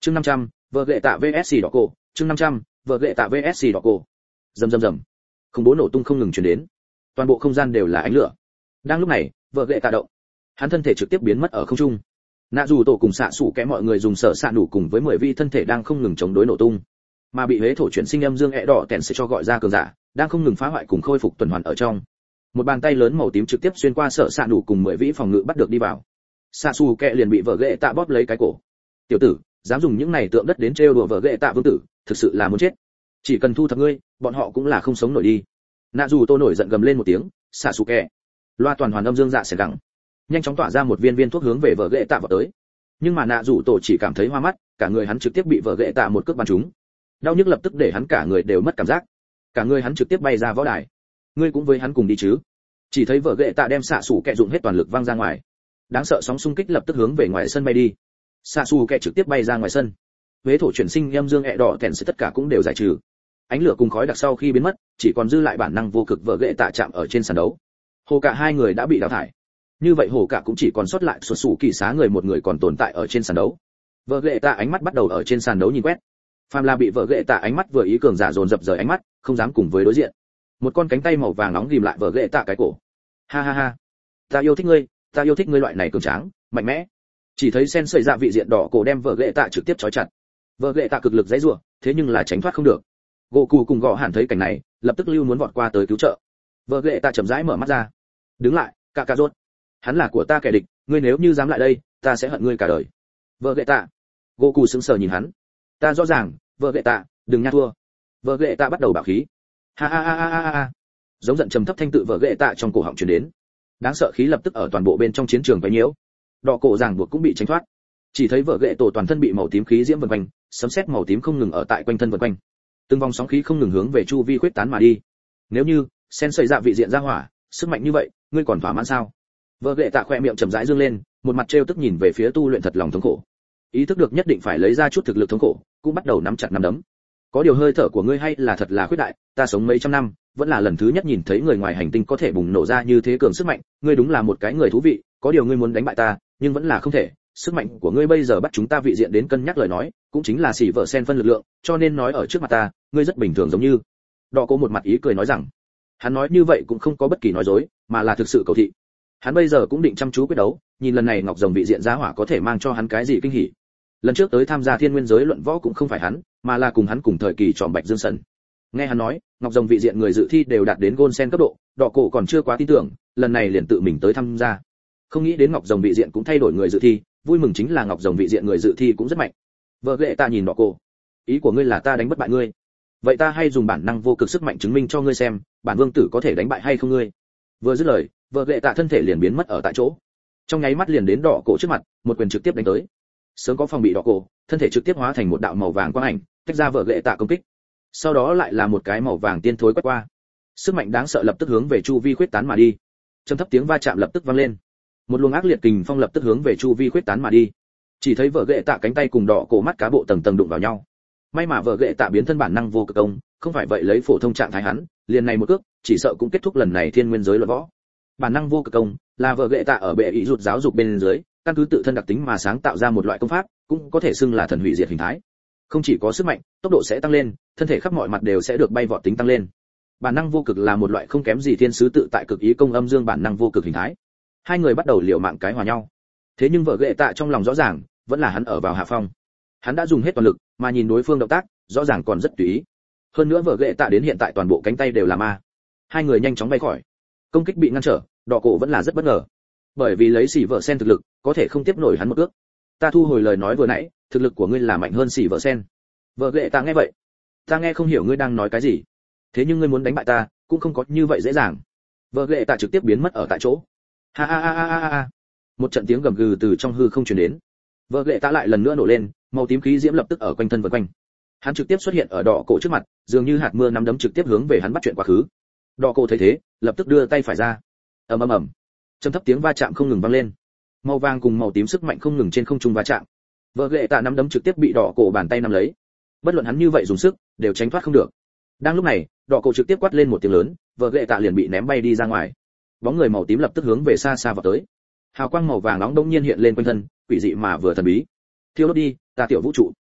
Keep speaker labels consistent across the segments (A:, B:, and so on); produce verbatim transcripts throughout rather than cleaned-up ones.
A: Chương năm trăm, vợ ghệ tạ vs đỏ cổ, chương năm trăm, vợ ghệ tạ vs đỏ cổ. Rầm rầm rầm. Khủng bố nổ tung không ngừng truyền đến. Toàn bộ không gian đều là ánh lửa. Đang lúc này, vợ ghệ tạ động. Hắn thân thể trực tiếp biến mất ở không trung. Nạ dù tổ cùng xạ sủ kẽ mọi người dùng sở xạ đủ cùng với mười vị thân thể đang không ngừng chống đối nổ tung. Mà bị huế thổ chuyển sinh âm dương ẹ đỏ tèn sẽ cho gọi ra cường giả, đang không ngừng phá hoại cùng khôi phục tuần hoàn ở trong. Một bàn tay lớn màu tím trực tiếp xuyên qua sở xạ đủ cùng mười vị phòng ngự bắt được đi vào. Xạ sủ kẽ liền bị vợ ghệ tạ bóp lấy cái cổ. Tiểu tử, dám dùng những này tượng đất đến trêu đùa vợ ghệ tạ vương tử, thực sự là muốn chết. Chỉ cần thu thập ngươi, bọn họ cũng là không sống nổi đi. Nạ dù tô nổi giận gầm lên một tiếng, xạ sủ kẽ. Loa toàn hoàn âm dương dạ sẽ gặng, nhanh chóng tỏa ra một viên viên thuốc hướng về vợ ghệ tạ vào tới. Nhưng mà nạ dù tổ chỉ cảm thấy hoa mắt, cả người hắn trực tiếp bị vợ ghệ tạ một cước bắn trúng. Đau nhức lập tức để hắn cả người đều mất cảm giác, cả người hắn trực tiếp bay ra võ đài. Ngươi cũng với hắn cùng đi chứ? Chỉ thấy vợ ghệ tạ đem xạ sủ kẹ dụng hết toàn lực văng ra ngoài. Đáng sợ sóng xung kích lập tức hướng về ngoài sân bay đi. Xạ sủ kẹ trực tiếp bay ra ngoài sân. Huế thổ chuyển sinh âm dương ẹ đỏ tèn sẽ tất cả cũng đều giải trừ. Ánh lửa cùng khói đặc sau khi biến mất, chỉ còn dư lại bản năng vô cực vợ ghệ tạ chạm ở trên sàn đấu. Hồ cả hai người đã bị đào thải. Như vậy hồ cả cũng chỉ còn sót lại sụt sủ kỳ xá người một người còn tồn tại ở trên sàn đấu. Vợ ghệ tạ ánh mắt bắt đầu ở trên sàn đấu nhìn quét. Phàm là bị vợ ghệ tạ ánh mắt vừa ý cường giả dồn dập rời ánh mắt, không dám cùng với đối diện. Một con cánh tay màu vàng nóng ghim lại vợ ghệ tạ cái cổ. Ha ha ha, ta yêu thích ngươi, ta yêu thích ngươi loại này cường tráng, mạnh mẽ. Chỉ thấy sen sợi dạ vị diện đỏ cổ đem vợ ghệ tạ trực tiếp trói chặt. Vợ ghệ tạ cực lực giãy giụa, thế nhưng là tránh thoát không được. Gỗ cù cùng gõ hẳn thấy cảnh này, lập tức lưu muốn vọt qua tới cứu trợ. Vợ ghệ tạ chậm rãi mở mắt ra. Đứng lại, cả cả rốt. Hắn là của ta kẻ địch, ngươi nếu như dám lại đây, ta sẽ hận ngươi cả đời. Vợ ghệ tạ. Gỗ cù sững sờ nhìn hắn. Ta rõ ràng, vợ ghệ tạ, đừng nha thua. Vợ ghệ tạ bắt đầu bạo khí. Ha ha ha ha ha ha. Giống giận trầm thấp thanh tự vợ ghệ tạ trong cổ họng truyền đến. Đáng sợ khí lập tức ở toàn bộ bên trong chiến trường quấy nhiễu. Đỏ cổ ràng buộc cũng bị tránh thoát. Chỉ thấy vợ ghệ tổ toàn thân bị màu tím khí diễm vần quanh, sấm sét màu tím không ngừng ở tại quanh thân vần quanh. Từng vòng sóng khí không ngừng hướng về chu vi khuếch tán mà đi. Nếu như sen sợi dạ vị diện ra hỏa, sức mạnh như vậy, ngươi còn thỏa mãn sao? Vợ ghệ tạ khỏe miệng chậm rãi dương lên, một mặt trêu tức nhìn về phía tu luyện thật lòng thống khổ. Ý thức được nhất định phải lấy ra chút thực lực thống khổ, cũng bắt đầu nắm chặt nắm đấm. Có điều hơi thở của ngươi hay là thật là khuyết đại, ta sống mấy trăm năm, vẫn là lần thứ nhất nhìn thấy người ngoài hành tinh có thể bùng nổ ra như thế cường sức mạnh, ngươi đúng là một cái người thú vị, có điều ngươi muốn đánh bại ta, nhưng vẫn là không thể. Sức mạnh của ngươi bây giờ bắt chúng ta vị diện đến cân nhắc lời nói, cũng chính là xỉ vợ sen phân lực lượng, cho nên nói ở trước mặt ta, ngươi rất bình thường giống như. Đỏ cô một mặt ý cười nói rằng, hắn nói như vậy cũng không có bất kỳ nói dối, mà là thực sự cầu thị. Hắn bây giờ cũng định chăm chú quyết đấu, nhìn lần này ngọc rồng vị diện giá hỏa có thể mang cho hắn cái gì kinh hỉ. Lần trước tới tham gia thiên nguyên giới luận võ cũng không phải hắn, mà là cùng hắn cùng thời kỳ tròn bạch dương sần. Nghe hắn nói, ngọc rồng vị diện người dự thi đều đạt đến gôn sen cấp độ, đỏ cổ còn chưa quá tin tưởng, lần này liền tự mình tới tham gia. Không nghĩ đến ngọc rồng vị diện cũng thay đổi người dự thi, vui mừng chính là ngọc rồng vị diện người dự thi cũng rất mạnh. Vợ ghệ ta nhìn đỏ cổ, ý của ngươi là ta đánh bất bại ngươi, vậy ta hay dùng bản năng vô cực sức mạnh chứng minh cho ngươi xem, bản vương tử có thể đánh bại hay không ngươi. Vừa dứt lời, vợ ghệ tạ thân thể liền biến mất ở tại chỗ, trong nháy mắt liền đến đỏ cổ trước mặt, một quyền trực tiếp đánh tới. Sớm có phòng bị đỏ cổ, thân thể trực tiếp hóa thành một đạo màu vàng quang ảnh, tách ra vợ ghệ tạ công kích. Sau đó lại là một cái màu vàng tiên thối quét qua, sức mạnh đáng sợ lập tức hướng về chu vi khuếch tán mà đi. Trầm thấp tiếng va chạm lập tức vang lên, một luồng ác liệt kình phong lập tức hướng về chu vi khuếch tán mà đi. Chỉ thấy vợ ghệ tạ cánh tay cùng đỏ cổ mắt cá bộ tầng tầng đụng vào nhau. May mà vợ ghệ tạ biến thân bản năng vô cực công, không phải vậy lấy phổ thông trạng thái hắn, liền này một cước, chỉ sợ cũng kết thúc lần này thiên nguyên giới luận võ. Bản năng vô cực công là vợ ghệ tạ ở bệ ý rụt giáo dục bên dưới, căn cứ tự thân đặc tính mà sáng tạo ra một loại công pháp, cũng có thể xưng là thần hủy diệt hình thái. Không chỉ có sức mạnh, tốc độ sẽ tăng lên, thân thể khắp mọi mặt đều sẽ được bay vọt tính tăng lên. Bản năng vô cực là một loại không kém gì thiên sứ tự tại cực ý công âm dương bản năng vô cực hình thái. Hai người bắt đầu liều mạng cái hòa nhau. Thế nhưng vợ ghệ tạ trong lòng rõ ràng, vẫn là hắn ở vào hạ phong. Hắn đã dùng hết toàn lực, mà nhìn đối phương động tác, rõ ràng còn rất tùy ý. Hơn nữa vợ ghệ tạ đến hiện tại toàn bộ cánh tay đều là ma. Hai người nhanh chóng bay khỏi. Công kích bị ngăn trở, đỏ cổ vẫn là rất bất ngờ. Bởi vì lấy xỉ vợ sen thực lực, có thể không tiếp nổi hắn một cước. Ta thu hồi lời nói vừa nãy, thực lực của ngươi là mạnh hơn xỉ vợ sen. Vợ ghệ tạ nghe vậy, ta nghe không hiểu ngươi đang nói cái gì. Thế nhưng ngươi muốn đánh bại ta, cũng không có như vậy dễ dàng. Vợ ghệ tạ trực tiếp biến mất ở tại chỗ. Ha ha ha ha ha ha. Một trận tiếng gầm gừ từ trong hư không truyền đến. Vợ ghệ tạ lại lần nữa nổ lên, màu tím khí diễm lập tức ở quanh thân vần quanh. Hắn trực tiếp xuất hiện ở đỏ cổ trước mặt, dường như hạt mưa nắm đấm trực tiếp hướng về hắn bắt chuyện quá khứ. Đỏ cổ thấy thế, lập tức đưa tay phải ra. Ầm ầm ầm. Trầm thấp tiếng va chạm không ngừng vang lên. Màu vàng cùng màu tím sức mạnh không ngừng trên không trung va chạm. Vợ ghệ tạ nắm đấm trực tiếp bị đỏ cổ bàn tay nắm lấy. Bất luận hắn như vậy dùng sức, đều tránh thoát không được. Đang lúc này, đỏ cổ trực tiếp quát lên một tiếng lớn, vợ ghệ tạ liền bị ném bay đi ra ngoài. Bóng người màu tím lập tức hướng về xa xa vào tới. Hào quang màu vàng nóng đông nhiên hiện lên quanh thân, quỷ dị mà vừa thần bí. Thiêu đốt đi, ta tiểu vũ trụ.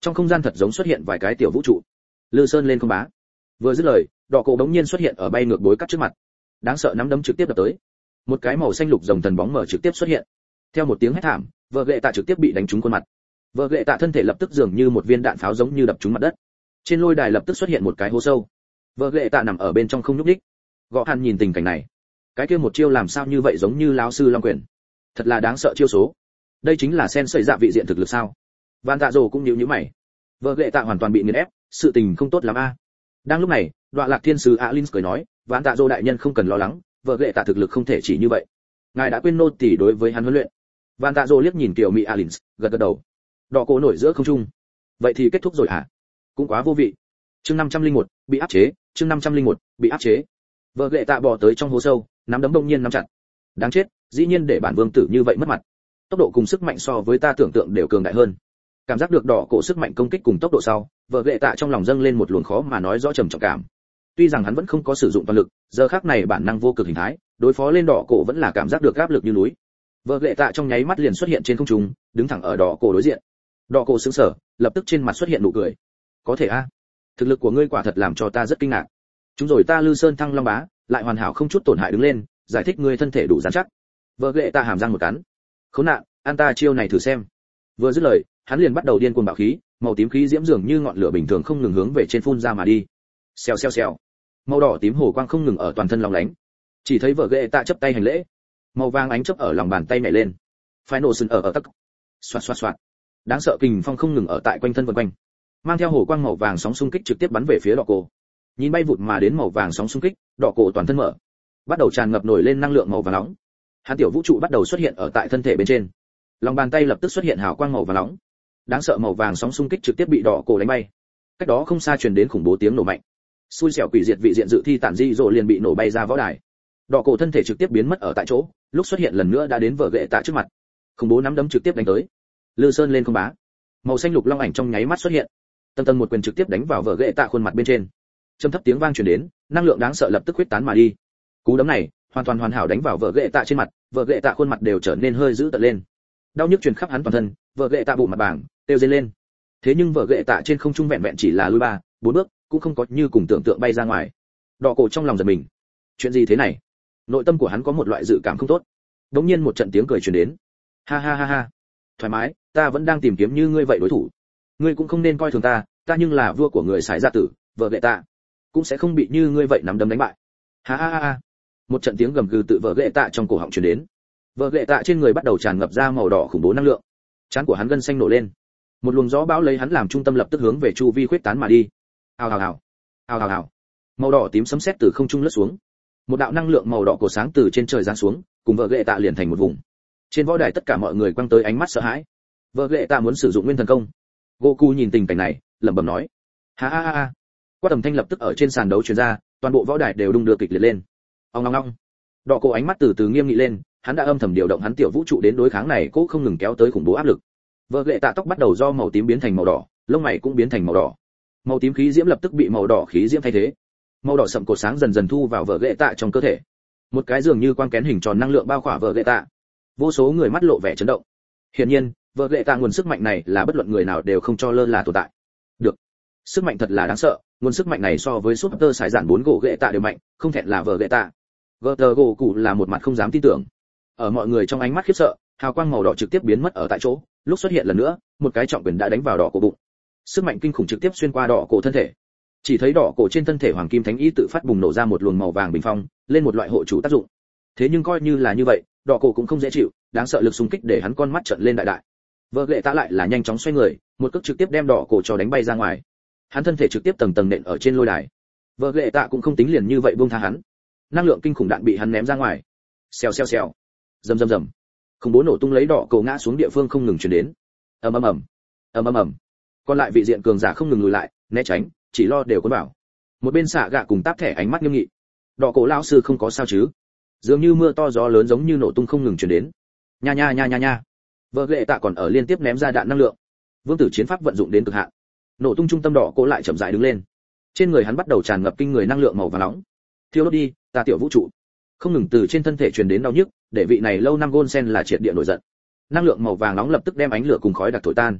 A: Trong không gian thật giống xuất hiện vài cái tiểu vũ trụ. Lư Sơn lên không bá. Vừa dứt lời, đỏ cổ đống nhiên xuất hiện ở bay ngược bối cắt trước mặt. Đáng sợ nắm đấm trực tiếp đập tới. Một cái màu xanh lục rồng thần bóng mở trực tiếp xuất hiện. Theo một tiếng hét thảm, vợ gệ tạ trực tiếp bị đánh trúng khuôn mặt. Vợ gệ tạ thân thể lập tức dường như một viên đạn pháo giống như đập trúng mặt đất. Trên lôi đài lập tức xuất hiện một cái hố sâu. Vợ gệ tạ nằm ở bên trong không nhúc nhích. Gõ Hàn nhìn tình cảnh này, cái kia một chiêu làm sao như vậy giống như lão sư long quyền, thật là đáng sợ chiêu số. Đây chính là sen sẩy dạ vị diện thực lực sao? Van Tạ Dồ cũng nhíu nhíu mày. Vợ gệ tạ hoàn toàn bị nghiền ép, sự tình không tốt lắm a. Đang lúc này, Đoạ Lạc Thiên sứ Alin cười nói, Van Tạ Dồ đại nhân không cần lo lắng, vợ gệ tạ thực lực không thể chỉ như vậy. Ngài đã quên nô tỳ đối với hắn huấn luyện. Van Tạ Dồ liếc nhìn Kiều Mỹ Alin, gật gật đầu. Đỏ cổ nổi giữa không trung. Vậy thì kết thúc rồi hả? Cũng quá vô vị. Chương năm trăm lẻ một, bị áp chế, chương năm trăm lẻ một, bị áp chế. Vợ gệ tạ bò tới trong hố sâu, nắm đấm bỗng nhiên nắm chặt. Đáng chết, dĩ nhiên để bản vương tử như vậy mất mặt. Tốc độ cùng sức mạnh so với ta tưởng tượng đều cường đại hơn. Cảm giác được đỏ cổ sức mạnh công kích cùng tốc độ sau, vợ gệ tạ trong lòng dâng lên một luồng khó mà nói rõ trầm trọng cảm. Tuy rằng hắn vẫn không có sử dụng toàn lực, giờ khắc này bản năng vô cực hình thái, đối phó lên đỏ cổ vẫn là cảm giác được áp lực như núi. Vợ gệ tạ trong nháy mắt liền xuất hiện trên không trung, đứng thẳng ở đỏ cổ đối diện. Đỏ cổ sững sờ, lập tức trên mặt xuất hiện nụ cười. Có thể a, thực lực của ngươi quả thật làm cho ta rất kinh ngạc. Chúng rồi ta Lư Sơn Thăng Long Bá, lại hoàn hảo không chút tổn hại đứng lên, giải thích ngươi thân thể đủ rắn chắc. Vợ gệ tạ hàm răng một cắn. Khốn nạn, an ta chiêu này thử xem. Vừa dứt lời, hắn liền bắt đầu điên cuồng bạo khí, màu tím khí diễm dường như ngọn lửa bình thường không ngừng hướng về trên phun ra mà đi. Xèo xèo xèo. Màu đỏ tím hồ quang không ngừng ở toàn thân long lánh. Chỉ thấy vợ gệ tạ chấp tay hành lễ. Màu vàng ánh chớp ở lòng bàn tay nhảy lên. Phái nổ sừng ở ở tắc. Xoạt xoạt xoạt. Đáng sợ kình phong không ngừng ở tại quanh thân vần quanh. Mang theo hồ quang màu vàng sóng xung kích trực tiếp bắn về phía đỏ cổ. Nhìn bay vụt mà đến màu vàng sóng xung kích, đỏ cổ toàn thân mở, bắt đầu tràn ngập nổi lên năng lượng màu vàng nóng. Hắn tiểu vũ trụ bắt đầu xuất hiện ở tại thân thể bên trên. Lòng bàn tay lập tức xuất hiện hào quang màu vàng nóng. Đáng sợ màu vàng sóng xung kích trực tiếp bị đỏ cổ đánh bay. Cách đó không xa truyền đến khủng bố tiếng nổ mạnh. Xui xẻo quỷ diệt vị diện dự thi tản di rồ liền bị nổ bay ra võ đài. Đỏ cổ thân thể trực tiếp biến mất ở tại chỗ, lúc xuất hiện lần nữa đã đến vợ gệ tạ trước mặt. Khủng bố nắm đấm trực tiếp đánh tới. Lư Sơn lên không bá. Màu xanh lục long ảnh trong nháy mắt xuất hiện. Tầng tầng một quyền trực tiếp đánh vào vợ gệ tạ khuôn mặt bên trên. Trầm thấp tiếng vang truyền đến, năng lượng đáng sợ lập tức huyết tán mà đi. Cú đấm này, hoàn toàn hoàn hảo đánh vào vợ gệ tạ trên mặt, vợ gệ tạ khuôn mặt đều trở nên hơi dữ tợn lên. Đau nhức truyền khắp hắn toàn thân, vợ gệ tạ bụng mặt bảng, tiêu dây lên. Thế nhưng vợ gệ tạ trên không trung vẹn vẹn chỉ là lui ba, bốn bước, cũng không có như cùng tưởng tượng bay ra ngoài. Đỏ cổ trong lòng giật mình. Chuyện gì thế này? Nội tâm của hắn có một loại dự cảm không tốt. Đống nhiên một trận tiếng cười truyền đến. Ha ha ha ha. Thoải mái, ta vẫn đang tìm kiếm như ngươi vậy đối thủ. Ngươi cũng không nên coi thường ta, ta nhưng là vua của người sải gia tử, vợ gệ tạ cũng sẽ không bị như ngươi vậy nắm đấm đánh bại. Ha ha ha ha. Một trận tiếng gầm gừ tự vợ gệ tạ trong cổ họng truyền đến. Vợ gệ tạ trên người bắt đầu tràn ngập ra màu đỏ khủng bố năng lượng. Trán của hắn gân xanh nổ lên. Một luồng gió bão lấy hắn làm trung tâm lập tức hướng về chu vi khuếch tán mà đi. Hào hào hào. Hào hào hào. Màu đỏ tím sấm sét từ không trung lướt xuống. Một đạo năng lượng màu đỏ cổ sáng từ trên trời giáng xuống, cùng vợ gệ tạ liền thành một vùng. Trên võ đài tất cả mọi người quăng tới ánh mắt sợ hãi. Vợ gệ tạ muốn sử dụng nguyên thần công. Goku nhìn tình cảnh này, lẩm bẩm nói: ha ha ha ha. Qua tầm thanh lập tức ở trên sàn đấu truyền ra, toàn bộ võ đài đều đung đưa kịch liệt lên. Ong ong ong. Đỏ cổ ánh mắt từ từ nghiêm nghị lên, hắn đã âm thầm điều động hắn tiểu vũ trụ đến đối kháng này, cố không ngừng kéo tới khủng bố áp lực. Vợ gệ tạ tóc bắt đầu do màu tím biến thành màu đỏ, lông mày cũng biến thành màu đỏ. Màu tím khí diễm lập tức bị màu đỏ khí diễm thay thế. Màu đỏ sậm cột sáng dần dần thu vào vợ gệ tạ trong cơ thể. Một cái dường như quang kén hình tròn năng lượng bao khỏa vợ gệ tạ. Vô số người mắt lộ vẻ chấn động. Hiển nhiên, vợ gệ tạ nguồn sức mạnh này là bất luận người nào đều không cho lơ là tồn tại. Được, sức mạnh thật là đáng sợ, nguồn sức mạnh này so với Super Sải Giản bốn gỗ gệ tạ đều mạnh, không thẹn là vợ gệ tạ. Gờ gỗ cụ là một mặt không dám tin tưởng. Ở mọi người trong ánh mắt khiếp sợ, hào quang màu đỏ trực tiếp biến mất ở tại chỗ, lúc xuất hiện lần nữa, một cái trọng quyền đã đánh vào đỏ cổ bụng. Sức mạnh kinh khủng trực tiếp xuyên qua đỏ cổ thân thể. Chỉ thấy đỏ cổ trên thân thể hoàng kim thánh ý tự phát bùng nổ ra một luồng màu vàng bình phong, lên một loại hộ chủ tác dụng. Thế nhưng coi như là như vậy, đỏ cổ cũng không dễ chịu, đáng sợ lực xung kích để hắn con mắt trợn lên đại đại. Vợ gệ tạ lại là nhanh chóng xoay người, một cước trực tiếp đem đỏ cổ cho đánh bay ra ngoài. Hắn thân thể trực tiếp tầng tầng nện ở trên lôi đài. Vợ gệ tạ cũng không tính liền như vậy buông tha hắn. Năng lượng kinh khủng đạn bị hắn ném ra ngoài. Xèo xèo xèo. Rầm rầm rầm. Khủng bố nổ tung lấy đỏ cổ ngã xuống địa phương không ngừng truyền đến. Ầm ầm ầm. Ầm ầm ầm. Còn lại vị diện cường giả không ngừng lùi lại, né tránh, chỉ lo đều cuốn vào. Một bên xạ gạ cùng táp thẻ ánh mắt nghiêm nghị. Đỏ cổ lão sư không có sao chứ? Dường như mưa to gió lớn giống như nổ tung không ngừng truyền đến. Nha nha nha nha nha. Vợ gệ tạ còn ở liên tiếp ném ra đạn năng lượng. Vương tử chiến pháp vận dụng đến cực hạn. Nổ tung trung tâm đỏ cổ lại chậm rãi đứng lên. Trên người hắn bắt đầu tràn ngập kinh người năng lượng màu vàng nóng. Thiêu đốt đi, ta tiểu vũ trụ. Không ngừng từ trên thân thể truyền đến đau nhức, để vị này lâu năm gôn sen là triệt địa nổi giận. Năng lượng màu vàng nóng lập tức đem ánh lửa cùng khói đặc thổi tan.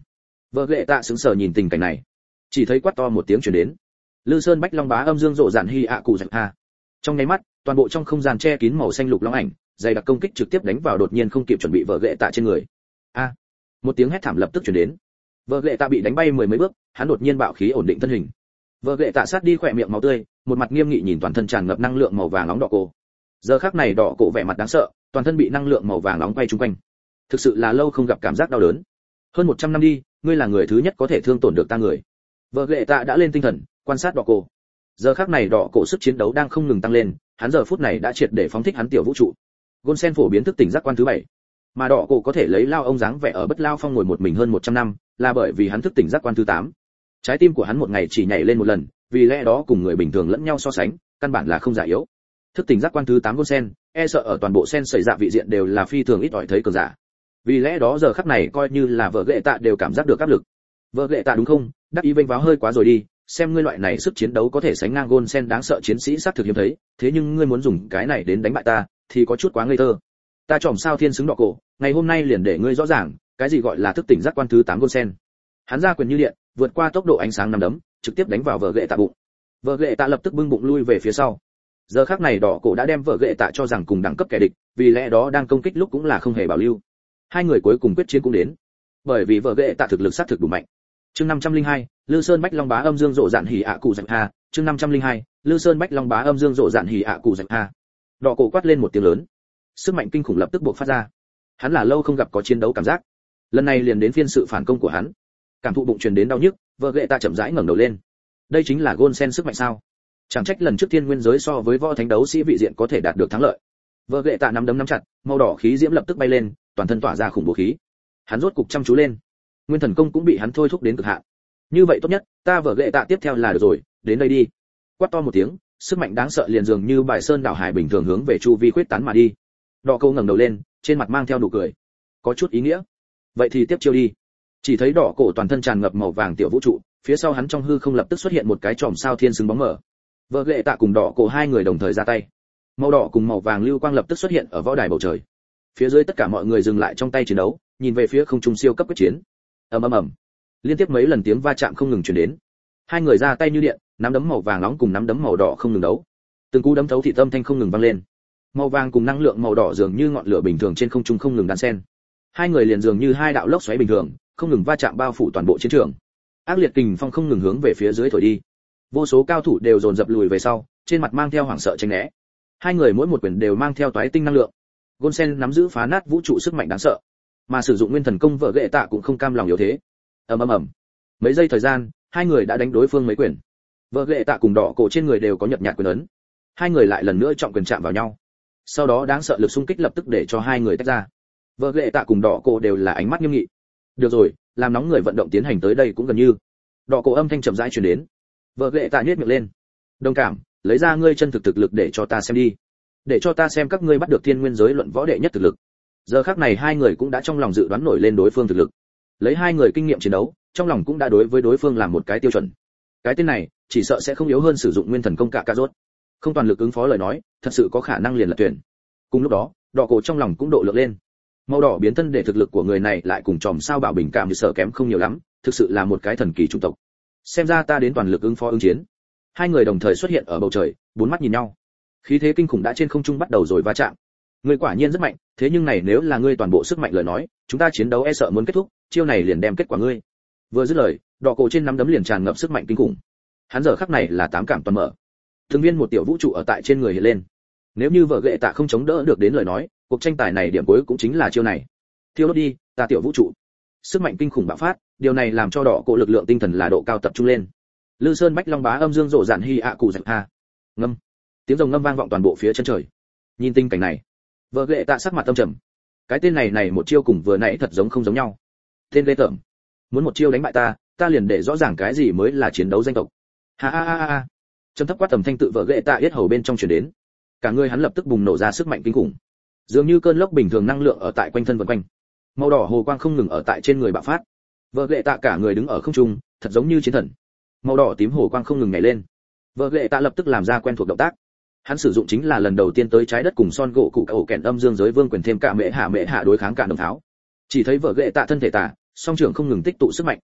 A: Vợ ghệ tạ sững sờ nhìn tình cảnh này, chỉ thấy quát to một tiếng truyền đến. Lư Sơn Bách Long Bá Âm Dương Rộ Dạn Hi ạ cụ dạch ha. Trong nháy mắt, toàn bộ trong không gian che kín màu xanh lục long ảnh, dày đặc công kích trực tiếp đánh vào đột nhiên không kịp chuẩn bị vợ ghệ tạ trên người. A! Một tiếng hét thảm lập tức truyền đến. Vợ ghệ tạ bị đánh bay mười mấy bước, hắn đột nhiên bạo khí ổn định thân hình. Vợ ghệ tạ sát đi khỏe miệng máu tươi, một mặt nghiêm nghị nhìn toàn thân tràn ngập năng lượng màu vàng nóng đỏ cổ. Giờ khắc này đỏ cổ vẻ mặt đáng sợ, toàn thân bị năng lượng màu vàng nóng quay chung quanh. Thực sự là lâu không gặp cảm giác đau đớn. Hơn một trăm năm đi, ngươi là người thứ nhất có thể thương tổn được ta người. Vợ ghệ tạ đã lên tinh thần, quan sát đỏ cổ. Giờ khắc này đỏ cổ sức chiến đấu đang không ngừng tăng lên, hắn giờ phút này đã triệt để phóng thích hắn tiểu vũ trụ. Gonsen phổ biến thức tỉnh giác quan thứ bảy, mà đỏ cổ có thể lấy lao ông dáng vẻ ở bất lao phong ngồi một mình hơn một trăm năm, là bởi vì hắn thức tỉnh giác quan thứ tám. Trái tim của hắn một ngày chỉ nhảy lên một lần, vì lẽ đó cùng người bình thường lẫn nhau so sánh, căn bản là không giả yếu. Thức tỉnh giác quan thứ tám Gonsen, e sợ ở toàn bộ sen xảy ra vị diện đều là phi thường ít ỏi thấy cường giả. Vì lẽ đó giờ khắc này coi như là vợ ghệ tạ đều cảm giác được áp lực. Vợ ghệ tạ đúng không? Đắc ý vênh váo hơi quá rồi đi, xem ngươi loại này sức chiến đấu có thể sánh ngang Gonsen đáng sợ chiến sĩ sát thực hiếm thấy, thế nhưng ngươi muốn dùng cái này đến đánh bại ta, thì có chút quá ngây thơ. Ta chòm sao thiên xứng đỏ cổ, ngày hôm nay liền để ngươi rõ ràng, cái gì gọi là thức tỉnh giác quan thứ tám Gonsen. Hắn ra quyền như điện, vượt qua tốc độ ánh sáng năm đấm, trực tiếp đánh vào vợ ghệ tạ bụng. Vợ ghệ tạ lập tức bưng bụng lui về phía sau. Giờ khắc này đỏ cổ đã đem vợ ghệ tạ cho rằng cùng đẳng cấp kẻ địch, vì lẽ đó đang công kích lúc cũng là không hề bảo lưu. Hai người cuối cùng quyết chiến cũng đến, bởi vì vợ ghệ tạ thực lực sát thực đủ mạnh. Chương năm trăm linh hai, Lư Sơn Bách Long Bá Âm Dương Rộ Dạn Hỉ ạ cụ dạch ha. Chương năm trăm linh hai, Lư Sơn Bách Long Bá Âm Dương Rộ Dạn Hỉ ạ cụ dạch ha. Đỏ cổ quát lên một tiếng lớn, sức mạnh kinh khủng lập tức bộc phát ra. Hắn là lâu không gặp có chiến đấu cảm giác, lần này liền đến phiên sự phản công của hắn. Cảm thụ bụng truyền đến đau nhức, vợ ghệ tạ chậm rãi ngẩng đầu lên. Đây chính là Gonsen sức mạnh sao? Chẳng trách lần trước thiên nguyên giới so với võ thánh đấu sĩ vị diện có thể đạt được thắng lợi. Vợ ghệ tạ nắm đấm nắm chặt, màu đỏ khí diễm lập tức bay lên, toàn thân tỏa ra khủng bố khí. Hắn rốt cục chăm chú lên, nguyên thần công cũng bị hắn thôi thúc đến cực hạn. Như vậy tốt nhất, ta vợ ghệ tạ tiếp theo là được rồi, đến đây đi. Quát to một tiếng, sức mạnh đáng sợ liền dường như bài sơn đảo hải bình thường hướng về chu vi khuyết tán mà đi. Đỏ câu ngẩng đầu lên, trên mặt mang theo nụ cười, có chút ý nghĩa. Vậy thì tiếp chiêu đi. Chỉ thấy đỏ cổ toàn thân tràn ngập màu vàng tiểu vũ trụ, phía sau hắn trong hư không lập tức xuất hiện một cái chòm sao thiên xứng bóng mờ. Vợ ghệ tạ cùng đỏ cổ hai người đồng thời ra tay. Màu đỏ cùng màu vàng lưu quang lập tức xuất hiện ở võ đài bầu trời. Phía dưới tất cả mọi người dừng lại trong tay chiến đấu, nhìn về phía không trung siêu cấp quyết chiến. Ầm ầm ầm. Liên tiếp mấy lần tiếng va chạm không ngừng truyền đến. Hai người ra tay như điện, nắm đấm màu vàng nóng cùng nắm đấm màu đỏ không ngừng đấu. Từng cú đấm thấu thị tâm thanh không ngừng vang lên. Màu vàng cùng năng lượng màu đỏ dường như ngọn lửa bình thường trên không trung không ngừng đan xen. Hai người liền dường như hai đạo lốc xoáy bình thường, không ngừng va chạm bao phủ toàn bộ chiến trường. Ác liệt kình phong không ngừng hướng về phía dưới thổi đi. Vô số cao thủ đều dồn dập lùi về sau, trên mặt mang theo hoảng sợ tránh né. Hai người mỗi một quyền đều mang theo toái tinh năng lượng. Gonsen nắm giữ phá nát vũ trụ sức mạnh đáng sợ, mà sử dụng nguyên thần công vợ ghệ tạ cũng không cam lòng yếu thế. Ầm ầm ầm. Mấy giây thời gian, hai người đã đánh đối phương mấy quyền. Vợ ghệ tạ cùng đỏ cổ trên người đều có nhợt nhạt quyền ấn. Hai người lại lần nữa trọng quyền chạm vào nhau. Sau đó đáng sợ lực xung kích lập tức để cho hai người tách ra. Vợ ghệ tạ cùng đỏ cổ đều là ánh mắt nghiêm nghị. Được rồi, làm nóng người vận động tiến hành tới đây cũng gần như. Đỏ cổ âm thanh chậm rãi truyền đến. Vợ ghệ tạ nhếch miệng lên. Đồng cảm, lấy ra ngươi chân thực thực lực để cho ta xem đi. Để cho ta xem các ngươi bắt được thiên nguyên giới luận võ đệ nhất thực lực. Giờ khắc này hai người cũng đã trong lòng dự đoán nổi lên đối phương thực lực. Lấy hai người kinh nghiệm chiến đấu, trong lòng cũng đã đối với đối phương làm một cái tiêu chuẩn. Cái tên này, chỉ sợ sẽ không yếu hơn sử dụng nguyên thần công cả ca rốt. Không toàn lực ứng phó lời nói, thật sự có khả năng liền lật tuyển. Cùng lúc đó, đỏ cổ trong lòng cũng độ lượng lên. Màu đỏ biến thân để thực lực của người này lại cùng chòm sao bảo bình cảm như sợ kém không nhiều lắm, thực sự là một cái thần kỳ chủng tộc. Xem ra ta đến toàn lực ứng phó ứng chiến. Hai người đồng thời xuất hiện ở bầu trời, bốn mắt nhìn nhau. Khí thế kinh khủng đã trên không trung bắt đầu rồi va chạm. Ngươi quả nhiên rất mạnh, thế nhưng này nếu là ngươi toàn bộ sức mạnh lời nói, chúng ta chiến đấu e sợ muốn kết thúc, chiêu này liền đem kết quả ngươi. Vừa dứt lời, đỏ cổ trên nắm đấm liền tràn ngập sức mạnh kinh khủng. Hắn giờ khắc này là tám cảm toàn mở. Từng viên một tiểu vũ trụ ở tại trên người hiện lên. Nếu như vợ ghệ tạ không chống đỡ được đến lời nói, cuộc tranh tài này điểm cuối cũng chính là chiêu này. Thiêu đốt đi, ta tiểu vũ trụ. Sức mạnh kinh khủng bạo phát, điều này làm cho đỏ cổ lực lượng tinh thần là độ cao tập trung lên. Lư Sơn Bách Long Bá Âm Dương Rộ Dạn Hi ạ cụ dạch ha. Ngâm. Tiếng rồng ngâm vang vọng toàn bộ phía chân trời. Nhìn tình cảnh này, vợ ghệ tạ sắc mặt tâm trầm. Cái tên này này một chiêu cùng vừa nãy thật giống không giống nhau. Tên ghê tởm. Muốn một chiêu đánh bại ta, ta liền để rõ ràng cái gì mới là chiến đấu danh tộc. Ha ha ha ha. Trầm thấp quát tầm thanh tự vợ ghệ tạ yết hầu bên trong truyền đến. Cả người hắn lập tức bùng nổ ra sức mạnh kinh khủng. Dường như cơn lốc bình thường năng lượng ở tại quanh thân vần quanh. Màu đỏ hồ quang không ngừng ở tại trên người bạo phát. Vợ ghệ tạ cả người đứng ở không trung, thật giống như chiến thần. Màu đỏ tím hồ quang không ngừng nhảy lên. Vợ ghệ tạ lập tức làm ra quen thuộc động tác. Hắn sử dụng chính là lần đầu tiên tới trái đất cùng son gỗ cụ ổ kèn âm dương giới vương quyền thêm cả mễ hạ mễ hạ đối kháng cả đồng tháo. Chỉ thấy vợ ghệ tạ thân thể tạ, song trưởng không ngừng tích tụ sức mạnh.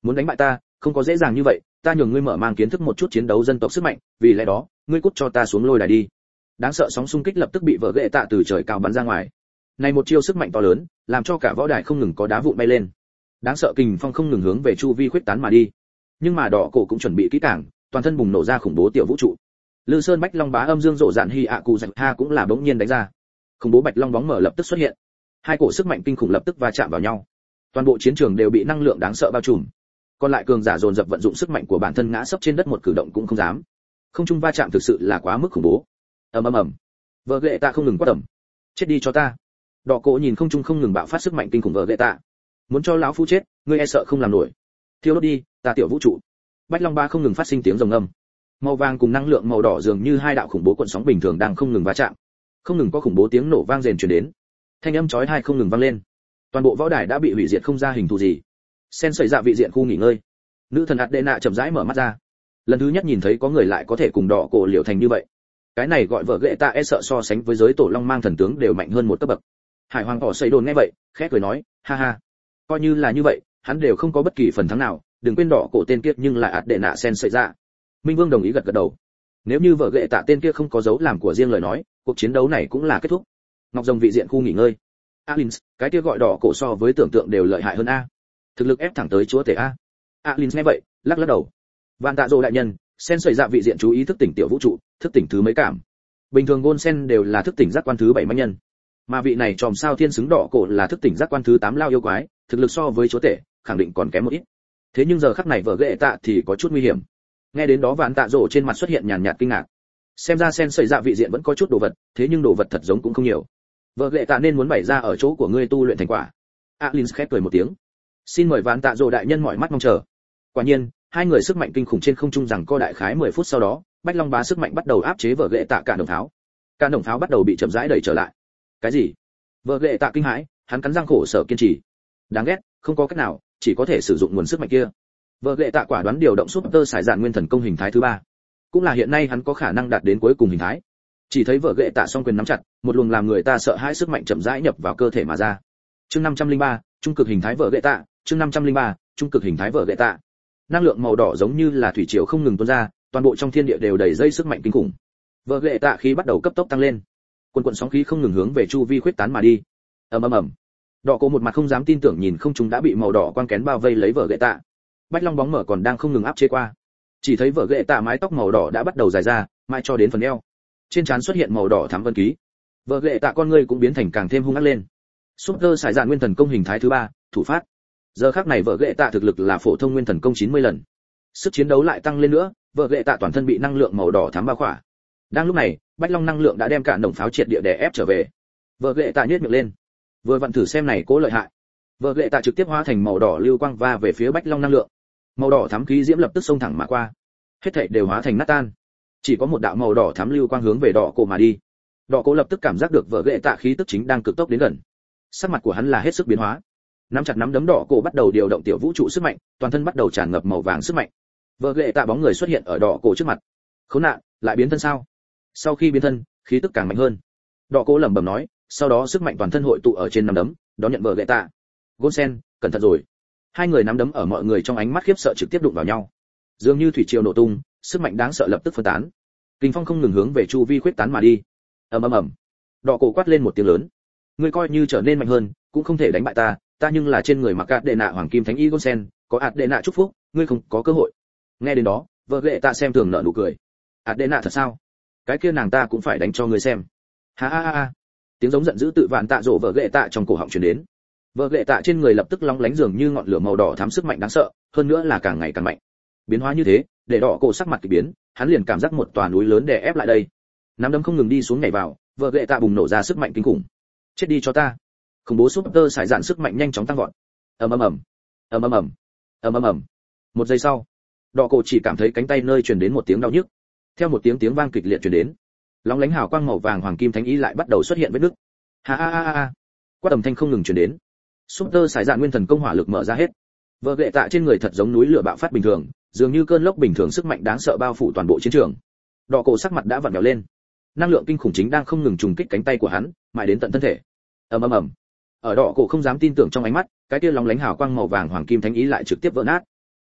A: muốn đánh bại ta không có dễ dàng như vậy, ta nhường ngươi mở mang kiến thức một chút chiến đấu dân tộc sức mạnh, vì lẽ đó ngươi cút cho ta xuống lôi đài đi. Đáng sợ sóng xung kích lập tức bị vợ ghệ tạ từ trời cao bắn ra ngoài. Này một chiêu sức mạnh to lớn, làm cho cả võ đài không ngừng có đá vụn bay lên. Đáng sợ kình phong không ngừng hướng về chu vi khuếch tán mà đi. Nhưng mà đỏ cổ cũng chuẩn bị kỹ càng, toàn thân bùng nổ ra khủng bố tiểu vũ trụ. Lư Sơn Bách Long bá âm dương rộ dạn hi ạ cụ dạch ha cũng là bỗng nhiên đánh ra. Khủng bố bạch long bóng mở lập tức xuất hiện. Hai cổ sức mạnh kinh khủng lập tức va chạm vào nhau. Toàn bộ chiến trường đều bị năng lượng đáng sợ bao trùm. Còn lại cường giả dồn dập vận dụng sức mạnh của bản thân ngã sấp trên đất một cử động cũng không dám. Không trung va chạm thực sự là quá mức khủng bố. Ầm ầm ầm. Vợ ghệ tạ không ngừng quát tầm. Chết đi cho ta. Đỏ cổ nhìn không trung không ngừng bạo phát sức mạnh kinh khủng vợ ghệ tạ. Muốn cho lão phu chết, ngươi e sợ không làm nổi. Thiêu đốt đi, ta tiểu vũ trụ. Bách Long Ba không ngừng phát sinh tiếng rồng ngâm. Màu vàng cùng năng lượng màu đỏ dường như hai đạo khủng bố cuộn sóng bình thường đang không ngừng va chạm. Không ngừng có khủng bố tiếng nổ vang rền truyền đến. Thanh âm chói tai không ngừng vang lên. Toàn bộ võ đài đã bị hủy diệt không ra hình thù gì. Sen sẩy dạ vị diện khu nghỉ ngơi. Nữ thần Adena chậm rãi mở mắt ra. Lần thứ nhất nhìn thấy có người lại có thể cùng đỏ cổ liều thành như vậy. Cái này gọi vợ ghệ ta e sợ so sánh với giới tổ long mang thần tướng đều mạnh hơn một cấp bậc. Hải Hoàng họ xây đồn nghe vậy, khẽ cười nói, ha ha, coi như là như vậy, hắn đều không có bất kỳ phần thắng nào, đừng quên đỏ cổ tên kia nhưng lại Adena sen sẩy dạ. Minh Vương đồng ý gật gật đầu. Nếu như vợ ghệ tạ tên kia không có dấu làm của riêng lời nói, cuộc chiến đấu này cũng là kết thúc. Ngọc Rồng vị diện khu nghỉ ngơi. Alins, cái kia gọi đỏ cổ so với tưởng tượng đều lợi hại hơn a. Thực lực ép thẳng tới chúa tể a. Alins nghe vậy, lắc lắc đầu. Vạn Tạ Dỗ đại nhân, sen sẩy dạ vị diện chú ý thức tỉnh tiểu vũ trụ, thức tỉnh thứ mấy cảm. Bình thường gôn sen đều là thức tỉnh giác quan thứ bảy mãnh nhân. Mà vị này tròm sao thiên xứng đỏ cổ là thức tỉnh giác quan thứ tám lao yêu quái, thực lực so với chúa tể, khẳng định còn kém một ít. Thế nhưng giờ khắc này vợ ghệ tạ thì có chút nguy hiểm. Nghe đến đó Vạn Tạ Dỗ trên mặt xuất hiện nhàn nhạt kinh ngạc. Xem ra sen sẩy dạ vị diện vẫn có chút đồ vật, thế nhưng đồ vật thật giống cũng không nhiều. Vợ ghệ tạ nên muốn bày ra ở chỗ của ngươi tu luyện thành quả. Alins khép cười một tiếng. Xin mời Vạn Tạ Dỗ đại nhân mỏi mắt mong chờ. Quả nhiên, hai người sức mạnh kinh khủng trên không trung rằng co đại khái mười phút sau đó, Bách Long bá sức mạnh bắt đầu áp chế vợ ghệ tạ cả đồng pháo. Cả đồng pháo bắt đầu bị chậm rãi đẩy trở lại. Cái gì? Vợ ghệ tạ kinh hãi, hắn cắn răng khổ sở kiên trì. Đáng ghét, không có cách nào, chỉ có thể sử dụng nguồn sức mạnh kia. Vợ ghệ tạ quả đoán điều động Super Sải Dạn Nguyên Thần Công hình thái thứ ba, cũng là hiện nay hắn có khả năng đạt đến cuối cùng hình thái. Chỉ thấy vợ ghệ tạ song quyền nắm chặt, một luồng làm người ta sợ hãi sức mạnh chậm rãi nhập vào cơ thể mà ra. Chương năm trăm lẻ ba, trung cực hình thái vợ ghệ tạ, chương năm trăm lẻ ba, trung cực hình thái vợ ghệ tạ. Năng lượng màu đỏ giống như là thủy triều không ngừng tuôn ra, toàn bộ trong thiên địa đều đầy dây sức mạnh kinh khủng. Vợ ghệ tạ khí bắt đầu cấp tốc tăng lên, quần quần sóng khí không ngừng hướng về chu vi khuếch tán mà đi. Ầm ầm ầm. Đỏ cổ một mặt không dám tin tưởng nhìn không trung đã bị màu đỏ quang kén bao vây lấy vợ ghệ tạ. Bách Long bóng mở còn đang không ngừng áp chế qua. Chỉ thấy vợ ghệ tạ mái tóc màu đỏ đã bắt đầu dài ra, mai cho đến phần eo. Trên trán xuất hiện màu đỏ thắm vân ký. Vợ ghệ tạ con ngươi cũng biến thành càng thêm hung ác lên. Super Sải Dạn Nguyên Thần Công hình thái thứ ba, thủ phát. Giờ khắc này vợ ghệ tạ thực lực là phổ thông Nguyên Thần Công chín mươi lần. Sức chiến đấu lại tăng lên nữa, vợ ghệ tạ toàn thân bị năng lượng màu đỏ thắm bao khỏa. Đang lúc này, Bách Long năng lượng đã đem cả đồng pháo triệt địa đè ép trở về. Vợ ghệ tạ nhếch miệng lên. Vừa vặn thử xem này cố lợi hại. Vợ ghệ tạ trực tiếp hóa thành màu đỏ lưu quang va về phía Bách Long năng lượng. Màu đỏ thắm khí diễm lập tức xông thẳng mà qua. Hết thảy đều hóa thành nát tan. Chỉ có một đạo màu đỏ thắm lưu quang hướng về đỏ cổ mà đi. Đỏ cổ lập tức cảm giác được vợ ghệ tạ khí tức chính đang cực tốc đến gần. Sắc mặt của hắn là hết sức biến hóa. Nắm chặt nắm đấm đỏ cổ bắt đầu điều động tiểu vũ trụ sức mạnh, toàn thân bắt đầu tràn ngập màu vàng sức mạnh. Vợ ghệ tạ bóng người xuất hiện ở đỏ cổ trước mặt. Khốn nạn, lại biến thân sao? Sau khi biến thân, khí tức càng mạnh hơn. Đỏ cổ lẩm bẩm nói, sau đó sức mạnh toàn thân hội tụ ở trên nắm đấm, đón nhận vợ ghệ tạ. Gonsen, cẩn thận rồi. Hai người nắm đấm ở mọi người trong ánh mắt khiếp sợ trực tiếp đụng vào nhau. Dường như thủy triều nổ tung, sức mạnh đáng sợ lập tức phân tán. Kình phong không ngừng hướng về chu vi khuếch tán mà đi. Ầm ầm ầm. Đỏ cổ quát lên một tiếng lớn. Ngươi coi như trở nên mạnh hơn, cũng không thể đánh bại ta, ta nhưng là trên người mặc ạt đệ nạ hoàng kim thánh y Gonsen, có ạt đệ nạ chúc phúc, ngươi không có cơ hội. Nghe đến đó, vợ ghệ tạ xem thường nở nụ cười. Ạt đệ nạ thật sao? Cái kia nàng ta cũng phải đánh cho ngươi xem. Ha ha ha. Tiếng giống giận dữ tự Vạn Tạ Dỗ vợ ghệ tạ trong cổ họng truyền đến. Vợ ghệ tạ trên người lập tức long lánh dường như ngọn lửa màu đỏ thắm sức mạnh đáng sợ, hơn nữa là càng ngày càng mạnh. Biến hóa như thế, để đỏ cổ sắc mặt kỳ biến, hắn liền cảm giác một tòa núi lớn đè ép lại đây. Nắm đấm không ngừng đi xuống nhảy vào, vợ ghệ tạ bùng nổ ra sức mạnh kinh khủng. Chết đi cho ta. Khủng bố Super Sải Dạn sức mạnh nhanh chóng tăng vọt. Ầm ầm ầm. Ầm ầm ầm. Ầm ầm ầm. Một giây sau, đỏ cổ chỉ cảm thấy cánh tay nơi truyền đến một tiếng đau nhức. Theo một tiếng tiếng vang kịch liệt truyền đến, lóng lánh hào quang màu vàng hoàng kim thánh ý lại bắt đầu xuất hiện vết nứt. Ha ha ha ha. Quát tầm thanh không ngừng truyền đến. Super Sải Dạn Nguyên Thần Công hỏa lực mở ra hết. Vợ ghệ tạ trên người thật giống núi lửa bạo phát bình thường, dường như cơn lốc bình thường sức mạnh đáng sợ bao phủ toàn bộ chiến trường. Đỏ cổ sắc mặt đã vặn vẹo lên. Năng lượng kinh khủng chính đang không ngừng trùng kích cánh tay của hắn, mãi đến tận thân thể. Ầm ầm ầm. Ở đỏ cổ không dám tin tưởng trong ánh mắt, cái kia lóng lánh hào quang màu vàng hoàng kim thánh ý lại trực tiếp vỡ nát.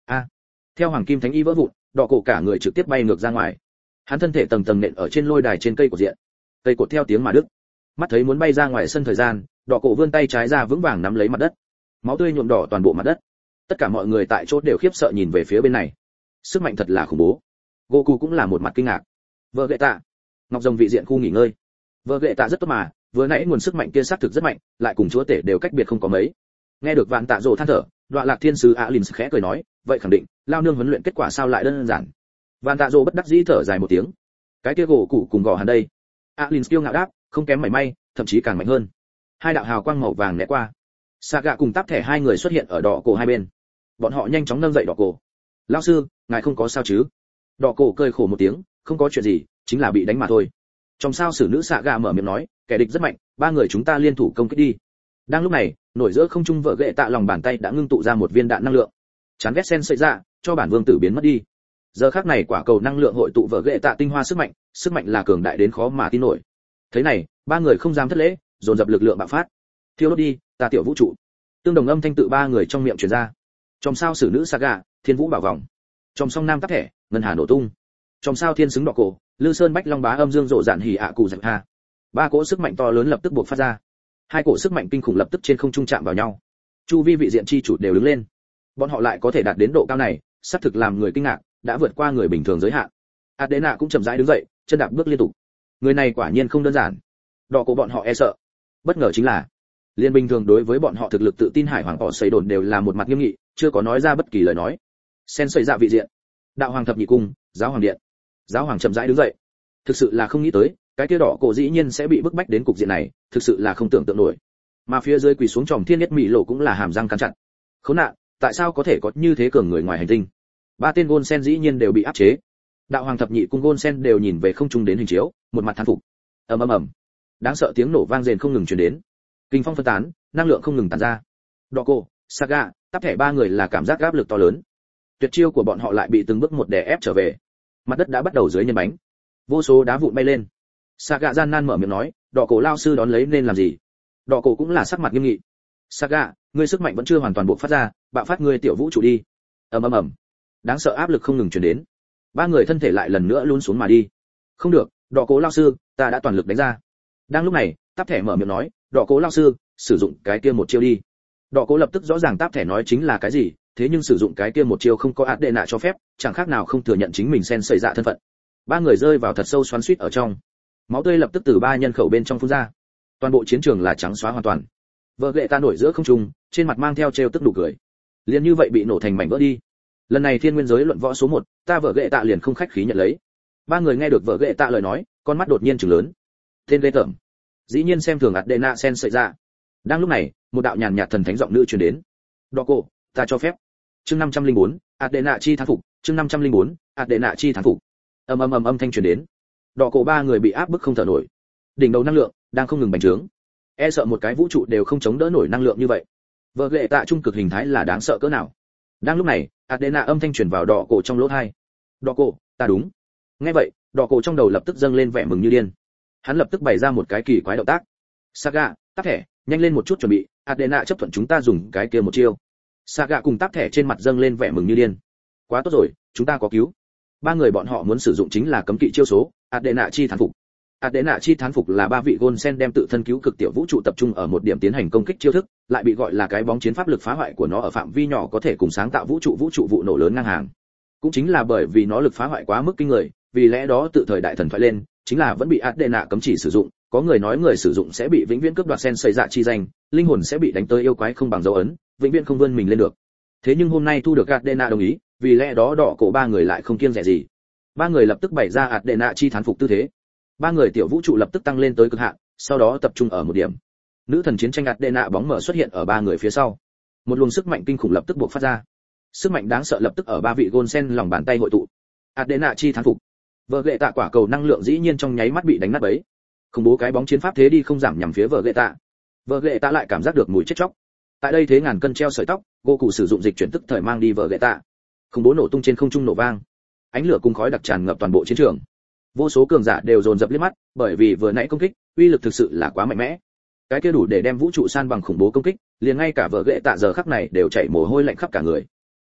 A: a theo hoàng kim thánh y vỡ vụn, đỏ cổ cả người trực tiếp bay ngược ra ngoài. Hắn thân thể tầng tầng nện ở trên lôi đài trên cây của diện, cây cột theo tiếng mà đứt. Mắt thấy muốn bay ra ngoài sân thời gian, đỏ cổ vươn tay trái ra vững vàng nắm lấy mặt đất, máu tươi nhuộm đỏ toàn bộ mặt đất. Tất cả mọi người tại chỗ đều khiếp sợ nhìn về phía bên này, sức mạnh thật là khủng bố. Goku cũng là một mặt kinh ngạc. Vợ gệ tạ, ngọc rồng vị diện khu nghỉ ngơi. Vợ gệ tạ rất tốt mà, vừa nãy nguồn sức mạnh kia xác thực rất mạnh, lại cùng chúa tể đều cách biệt không có mấy. Nghe được Vạn Tạ Dỗ than thở, Đoạn Lạc Thiên sứ Alin khẽ cười nói, vậy khẳng định, lao nương huấn luyện kết quả sao lại đơn giản. Vạn Tạ Dỗ bất đắc dĩ thở dài một tiếng. Cái kia gỗ cụ cùng gò hắn đây. Alin kiêu ngạo đáp, không kém mảy may, thậm chí càng mạnh hơn. Hai đạo hào quang màu vàng né qua. Saga cùng Táp Thẻ hai người xuất hiện ở đỏ cổ hai bên. Bọn họ nhanh chóng nâng dậy đỏ cổ. Lão sư, ngài không có sao chứ? Đỏ cổ cười khổ một tiếng, không có chuyện gì, chính là bị đánh mà thôi. Trong sao sử nữ Saga mở miệng nói, kẻ địch rất mạnh, ba người chúng ta liên thủ công kích đi. Đang lúc này, nổi giữa không trung vợ gệ tạ lòng bàn tay đã ngưng tụ ra một viên đạn năng lượng. Chán ghét sen sợi ra, cho bản vương tử biến mất đi. Giờ khắc này quả cầu năng lượng hội tụ vợ gệ tạ tinh hoa sức mạnh, sức mạnh là cường đại đến khó mà tin nổi. Thế này, ba người không dám thất lễ, dồn dập lực lượng bạo phát. Thiêu đốt đi, ta tiểu vũ trụ. Tương đồng âm thanh tự ba người trong miệng truyền ra. Trong sao sử nữ Saga, thiên vũ bảo vòng. Trong song nam Táp Thẻ, ngân hà nổ tung. Trong sao thiên xứng đỏ cổ, lư sơn bách long bá âm dương rộ dạn hỉ ạ cụ dạch ha. Ba cỗ sức mạnh to lớn lập tức buộc phát ra. Hai cỗ sức mạnh kinh khủng lập tức trên không trung chạm vào nhau. Chu vi vị diện chi chủ đều đứng lên. Bọn họ lại có thể đạt đến độ cao này, xác thực làm người kinh ngạc, đã vượt qua người bình thường giới hạn. Adena cũng chậm rãi đứng dậy, chân đạp bước liên tục. Người này quả nhiên không đơn giản. Đỏ cổ bọn họ e sợ. Bất ngờ chính là, liên bình thường đối với bọn họ thực lực tự tin hải hoàng họ xây đồn đều là một mặt nghiêm nghị, chưa có nói ra bất kỳ lời nói. Sen sợi dạ vị diện, đạo hoàng thập nhị cung, giáo hoàng điện. Giáo hoàng chậm rãi đứng dậy. Thực sự là không nghĩ tới, cái kia đỏ cổ dĩ nhiên sẽ bị bức bách đến cục diện này, thực sự là không tưởng tượng nổi. Mà phía dưới quỳ xuống tròm thiên nhất mỹ lộ cũng là hàm răng cắn chặt. Khốn nạn, tại sao có thể có như thế cường người ngoài hành tinh? Ba tên gôn sen dĩ nhiên đều bị áp chế. Đạo hoàng thập nhị cung gôn sen đều nhìn về không trung đến hình chiếu, một mặt thán phục. ầm ầm ầm, đáng sợ tiếng nổ vang rền không ngừng truyền đến. Kinh phong phân tán, năng lượng không ngừng tản ra. Đỏ cổ, Saga, Táp Thẻ ba người là cảm giác áp lực to lớn. Tuyệt chiêu của bọn họ lại bị từng bước một đè ép trở về. Mặt đất đã bắt đầu dưới nhân bánh, vô số đá vụn bay lên. Saga gian nan mở miệng nói, đỏ cổ lao sư đón lấy nên làm gì? Đỏ cổ cũng là sắc mặt nghiêm nghị. Saga, ngươi sức mạnh vẫn chưa hoàn toàn bộc phát ra, bạo phát ngươi tiểu vũ trụ đi. ầm ầm ầm, đáng sợ áp lực không ngừng truyền đến. Ba người thân thể lại lần nữa lún xuống mà đi. Không được, đỏ cổ lao sư, ta đã toàn lực đánh ra. Đang lúc này, Táp Thẻ mở miệng nói, đỏ cổ lao sư, sử dụng cái kia một chiêu đi. Đỏ cổ lập tức rõ ràng Táp Thẻ nói chính là cái gì, thế nhưng sử dụng cái kia một chiêu không có át đệ nạ cho phép, chẳng khác nào không thừa nhận chính mình sen sợi dạ thân phận. Ba người rơi vào thật sâu xoắn xuýt ở trong. Máu tươi lập tức từ ba nhân khẩu bên trong phun ra. Toàn bộ chiến trường là trắng xóa hoàn toàn. Vợ gệ ta nổi giữa không trung, trên mặt mang theo trêu tức nụ cười. Liền như vậy bị nổ thành mảnh vỡ đi. Lần này thiên nguyên giới luận võ số một, ta vợ gệ tạ liền không khách khí nhận lấy. Ba người nghe được vợ gệ tạ lời nói, con mắt đột nhiên trừng lớn. Tên ghê tởm, dĩ nhiên xem thường Adena sen sợi dạ. Đang lúc này, một đạo nhàn nhạt thần thánh giọng nữ truyền đến. Đỏ cổ, ta cho phép. Chương năm trăm lẻ bốn, Adena chi thắng phục, chương năm trăm lẻ bốn, Adena chi thắng phục. Ầm ầm ầm âm thanh truyền đến. Đỏ cổ ba người bị áp bức không thở nổi. Đỉnh đầu năng lượng đang không ngừng bành trướng. E sợ một cái vũ trụ đều không chống đỡ nổi năng lượng như vậy. Vợ lệ tạ trung cực hình thái là đáng sợ cỡ nào. Đang lúc này, Adena âm thanh truyền vào đỏ cổ trong lỗ tai. Đỏ cổ, ta đúng. Nghe vậy, đỏ cổ trong đầu lập tức dâng lên vẻ mừng như điên. Hắn lập tức bày ra một cái kỳ quái động tác. Saga, Táp Thẻ, nhanh lên một chút chuẩn bị, Adena chấp thuận chúng ta dùng cái kia một chiêu. Saga cùng Táp Thẻ trên mặt dâng lên vẻ mừng như điên. Quá tốt rồi, chúng ta có cứu. Ba người bọn họ muốn sử dụng chính là cấm kỵ chiêu số, Adena chi thán phục. Adena chi thán phục là ba vị Gonsen đem tự thân cứu cực tiểu vũ trụ tập trung ở một điểm tiến hành công kích chiêu thức, lại bị gọi là cái bóng chiến pháp lực phá hoại của nó ở phạm vi nhỏ có thể cùng sáng tạo vũ trụ vũ trụ vụ nổ lớn ngang hàng. Cũng chính là bởi vì nó lực phá hoại quá mức kinh người, vì lẽ đó tự thời đại thần thoại lên, chính là vẫn bị Adena cấm chỉ sử dụng, có người nói người sử dụng sẽ bị vĩnh viễn cướp đoạt sen sợi dạ chi danh, linh hồn sẽ bị đánh tới yêu quái không bằng dấu ấn, vĩnh viễn không vươn mình lên được. Thế nhưng hôm nay thu được Adena đồng ý, vì lẽ đó đỏ cổ ba người lại không kiêng dè gì. Ba người lập tức bày ra Adena chi thán phục tư thế. Ba người tiểu vũ trụ lập tức tăng lên tới cực hạn, sau đó tập trung ở một điểm. Nữ thần chiến tranh Adena bóng mờ xuất hiện ở ba người phía sau. Một luồng sức mạnh kinh khủng lập tức bộc phát ra. Sức mạnh đáng sợ lập tức ở ba vị Gonsen lòng bàn tay hội tụ. Adena chi thán phục. Vợ lệ tạ quả cầu năng lượng dĩ nhiên trong nháy mắt bị đánh nát bấy. Khủng bố cái bóng chiến pháp thế đi không giảm nhằm phía vợ lệ tạ. Vợ lệ tạ lại cảm giác được mùi chết chóc. Tại đây thế ngàn cân treo sợi tóc, Goku sử dụng dịch chuyển tức thời mang đi vợ lệ tạ. Khủng bố nổ tung trên không trung nổ vang. Ánh lửa cùng khói đặc tràn ngập toàn bộ chiến trường. Vô số cường giả đều dồn dập liếc mắt, bởi vì vừa nãy công kích, uy lực thực sự là quá mạnh mẽ. Cái kia đủ để đem vũ trụ san bằng khủng bố công kích, liền ngay cả vợ lệ tạ giờ khắc này đều chảy mồ hôi lạnh khắp cả người.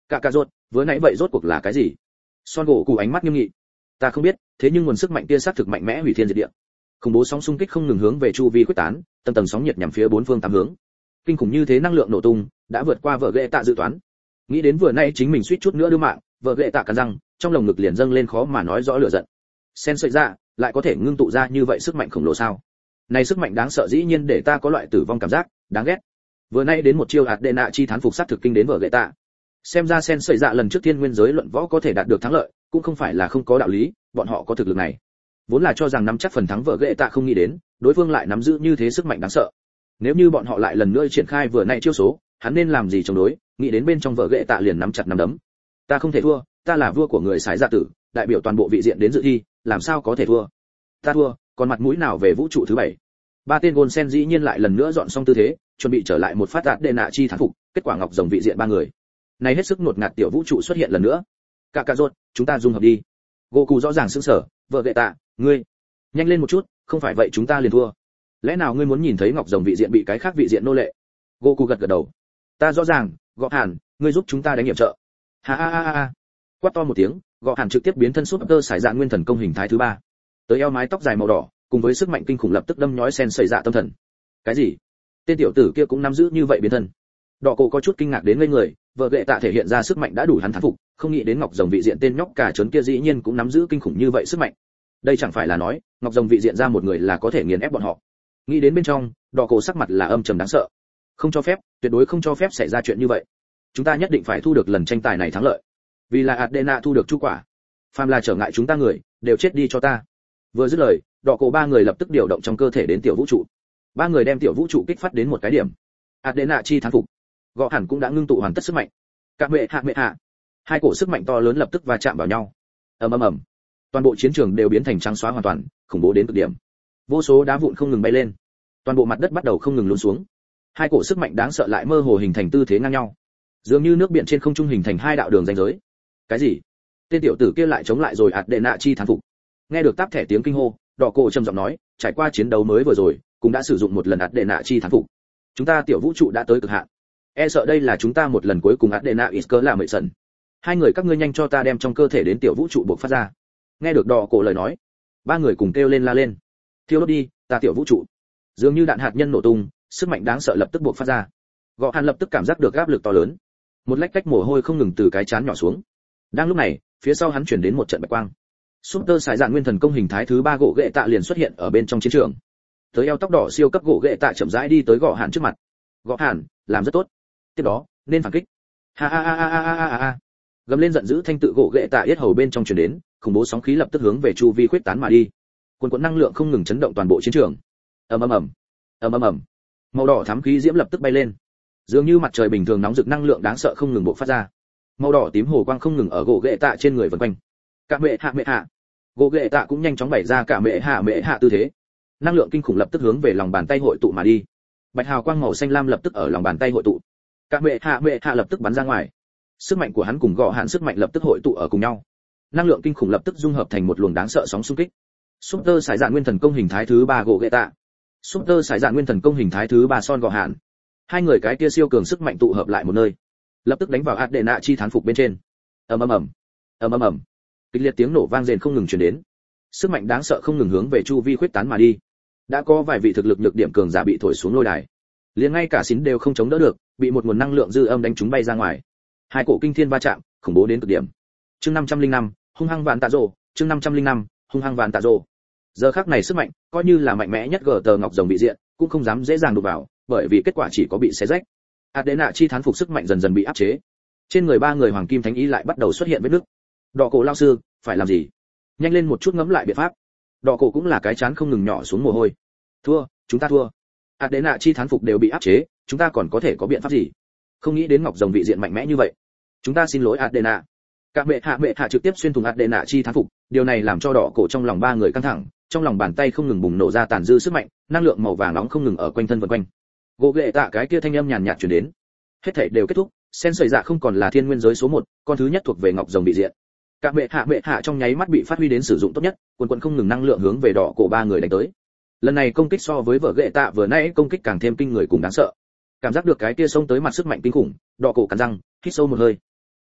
A: Cả cà rốt, vừa nãy vậy rốt cuộc là cái gì? Son gỗ cụ ánh mắt nghiêm nghị. Ta không biết, thế nhưng nguồn sức mạnh kia xác thực mạnh mẽ hủy thiên diệt địa. Khủng bố sóng xung kích không ngừng hướng về chu vi quyết tán, tầng tầng sóng nhiệt nhằm phía bốn phương tám hướng. Kinh khủng như thế năng lượng nổ tung, đã vượt qua vợ ghệ tạ dự toán. Nghĩ đến vừa nãy chính mình suýt chút nữa đưa mạng, vợ ghệ tạ cắn răng, trong lồng ngực liền dâng lên khó mà nói rõ lửa giận. Sen sợi ra, lại có thể ngưng tụ ra như vậy sức mạnh khổng lồ sao? Này sức mạnh đáng sợ dĩ nhiên để ta có loại tử vong cảm giác, đáng ghét. Vừa nãy đến một chiêu hạt đệ nạ chi thán phục sát thực kinh đến vợ ghệ tạ. Xem ra sen sợi dạ lần trước thiên nguyên giới luận võ có thể đạt được thắng lợi, cũng không phải là không có đạo lý, bọn họ có thực lực này. Vốn là cho rằng nắm chắc phần thắng vợ ghệ tạ không nghĩ đến, đối phương lại nắm giữ như thế sức mạnh đáng sợ. Nếu như bọn họ lại lần nữa triển khai vừa nãy chiêu số, hắn nên làm gì chống đối? Nghĩ đến bên trong vợ ghệ tạ liền nắm chặt nắm đấm. Ta không thể thua, ta là vua của người sải dạ tử, đại biểu toàn bộ vị diện đến dự thi, làm sao có thể thua? Ta thua, còn mặt mũi nào về vũ trụ thứ bảy? Ba tên gôn sen dĩ nhiên lại lần nữa dọn xong tư thế, chuẩn bị trở lại một phát đạt đệ nạ chi thắng phục, kết quả ngọc rồng vị diện ba người. Này hết sức nuột ngạt tiểu vũ trụ xuất hiện lần nữa. Cả cả rốt, chúng ta dung hợp đi. Goku rõ ràng sững sờ, vợ ghệ tạ, ngươi nhanh lên một chút, không phải vậy chúng ta liền thua. Lẽ nào ngươi muốn nhìn thấy ngọc rồng vị diện bị cái khác vị diện nô lệ? Goku gật gật đầu. Ta rõ ràng, Gọ Hàn, ngươi giúp chúng ta đánh hiểm trợ. Ha ha ha ha. Quát to một tiếng, Gọ Hàn trực tiếp biến thân súp tơ sải dạ nguyên thần công hình thái thứ ba. Tới eo mái tóc dài màu đỏ, cùng với sức mạnh kinh khủng lập tức đâm nhói sen sợi dạ tâm thần. Cái gì? Tên tiểu tử kia cũng nắm giữ như vậy biến thân. Đỏ cổ có chút kinh ngạc đến ngây người, vợ ghệ tạ thể hiện ra sức mạnh đã đủ hắn thắng phục, không nghĩ đến ngọc rồng vị diện tên nhóc cả trấn kia dĩ nhiên cũng nắm giữ kinh khủng như vậy sức mạnh. Đây chẳng phải là nói, ngọc rồng vị diện ra một người là có thể nghiền ép bọn họ. Nghĩ đến bên trong, đỏ cổ sắc mặt là âm trầm đáng sợ. Không cho phép, tuyệt đối không cho phép xảy ra chuyện như vậy. Chúng ta nhất định phải thu được lần tranh tài này thắng lợi. Vì là Adena thu được chu quả. Phàm là trở ngại chúng ta người, đều chết đi cho ta. Vừa dứt lời, đỏ cổ ba người lập tức điều động trong cơ thể đến tiểu vũ trụ. Ba người đem tiểu vũ trụ kích phát đến một cái điểm. Adena chi thắng phục. Gọ hẳn cũng đã ngưng tụ hoàn tất sức mạnh. Cả mẹ hạ mẹ hạ. Hai cổ sức mạnh to lớn lập tức va chạm vào nhau. Ầm ầm ầm. Toàn bộ chiến trường đều biến thành trắng xóa hoàn toàn, khủng bố đến cực điểm. Vô số đá vụn không ngừng bay lên. Toàn bộ mặt đất bắt đầu không ngừng lún xuống. Hai cổ sức mạnh đáng sợ lại mơ hồ hình thành tư thế ngang nhau. Dường như nước biển trên không trung hình thành hai đạo đường ranh giới. Cái gì? Tên tiểu tử kia lại chống lại rồi Adena chi thắng phục. Nghe được táp thẻ tiếng kinh hô, đỏ cổ trầm giọng nói, trải qua chiến đấu mới vừa rồi, cũng đã sử dụng một lần Adena chi thắng phục. Chúng ta tiểu vũ trụ đã tới cực hạn. E sợ đây là chúng ta một lần cuối cùng Adena Isker là mệnh sần. Hai người các ngươi nhanh cho ta đem trong cơ thể đến tiểu vũ trụ buộc phát ra. Nghe được đỏ cổ lời nói, ba người cùng kêu lên la lên. Thiêu đốt đi, ta tiểu vũ trụ. Dường như đạn hạt nhân nổ tung, sức mạnh đáng sợ lập tức buộc phát ra. Gọ Hàn lập tức cảm giác được áp lực to lớn. Một lách cách mồ hôi không ngừng từ cái chán nhỏ xuống. Đang lúc này, phía sau hắn chuyển đến một trận bạch quang. Super sải dạn nguyên thần công hình thái thứ ba gỗ ghệ tạ liền xuất hiện ở bên trong chiến trường. Tới eo tóc đỏ siêu cấp gỗ ghệ tạ chậm rãi đi tới Gọ Hàn trước mặt. Gọ Hàn, làm rất tốt. Tiếp đó, nên phản kích. Ha ha ha ha ha ha ha. Gầm lên giận dữ thanh tự gỗ ghệ tạ yết hầu bên trong truyền đến, khủng bố sóng khí lập tức hướng về chu vi khuyết tán mà đi. Cuồn cuộn năng lượng không ngừng chấn động toàn bộ chiến trường. Ầm ầm ầm, ầm ầm ầm. Màu đỏ thắm khí diễm lập tức bay lên. Dường như mặt trời bình thường nóng rực năng lượng đáng sợ không ngừng bộc phát ra. Màu đỏ tím hồ quang không ngừng ở gỗ ghệ tạ trên người vần quanh. Cả mẹ hạ mẹ hạ. Gỗ ghệ tạ cũng nhanh chóng bày ra cả mẹ hạ mẹ hạ tư thế. Năng lượng kinh khủng lập tức hướng về lòng bàn tay hội tụ mà đi. Bạch hào quang màu xanh lam lập tức ở lòng bàn tay hội tụ. Cả mẹ hạ mẹ hạ lập tức bắn ra ngoài. Sức mạnh của hắn cùng Gọ Hàn sức mạnh lập tức hội tụ ở cùng nhau. Năng lượng kinh khủng lập tức dung hợp thành một luồng đáng sợ sóng xung kích. Super sải dạn nguyên thần công hình thái thứ ba gỗ ghệ tạ. Super sải dạn nguyên thần công hình thái thứ ba Son Gọ Hàn. Hai người cái kia siêu cường sức mạnh tụ hợp lại một nơi, lập tức đánh vào Adena chi thán phục bên trên. Ầm ầm ầm, ầm ầm ầm. Kịch liệt tiếng nổ vang rền không ngừng truyền đến. Sức mạnh đáng sợ không ngừng hướng về chu vi khuyết tán mà đi. Đã có vài vị thực lực nhược điểm cường giả bị thổi xuống lôi đài. Liền ngay cả xín đều không chống đỡ được, bị một nguồn năng lượng dư âm đánh chúng bay ra ngoài. Hai cổ kinh thiên va chạm, khủng bố đến cực điểm. Chương năm trăm linh năm, hung hăng vạn tạ rồ, chương năm trăm linh năm, hung hăng vạn tạ rồ. Giờ khắc này sức mạnh, coi như là mạnh mẽ nhất gờ tờ ngọc rồng bị diện, cũng không dám dễ dàng đụng vào, bởi vì kết quả chỉ có bị xé rách. Adena chi thán phục sức mạnh dần dần bị áp chế. Trên người ba người hoàng kim thánh ý lại bắt đầu xuất hiện vết nứt. Đỏ cổ lao sư, phải làm gì? Nhanh lên một chút ngẫm lại biện pháp. Đỏ cổ cũng là cái chán không ngừng nhỏ xuống mồ hôi. Thua, chúng ta thua. Adena chi thán phục đều bị áp chế, chúng ta còn có thể có biện pháp gì? Không nghĩ đến ngọc rồng vị diện mạnh mẽ như vậy. Chúng ta xin lỗi Adena. Cả mẹ hạ mẹ hạ trực tiếp xuyên thủng Adena chi thán phục, điều này làm cho đỏ cổ trong lòng ba người căng thẳng, trong lòng bàn tay không ngừng bùng nổ ra tàn dư sức mạnh, năng lượng màu vàng nóng không ngừng ở quanh thân vần quanh. Gỗ ghệ tạ cái kia thanh âm nhàn nhạt truyền đến. Hết thảy đều kết thúc, sen sợi dạ không còn là thiên nguyên giới số một, con thứ nhất thuộc về ngọc rồng bị diện. Cả mẹ hạ mẹ hạ trong nháy mắt bị phát huy đến sử dụng tốt nhất, quần quần không ngừng năng lượng hướng về đỏ cổ ba người đánh tới. Lần này công kích so với vợ ghệ tạ vừa nãy công kích càng thêm kinh người cùng đáng sợ. Cảm giác được cái kia xông tới mặt sức mạnh kinh khủng, đỏ cổ cắn răng, hít sâu một hơi.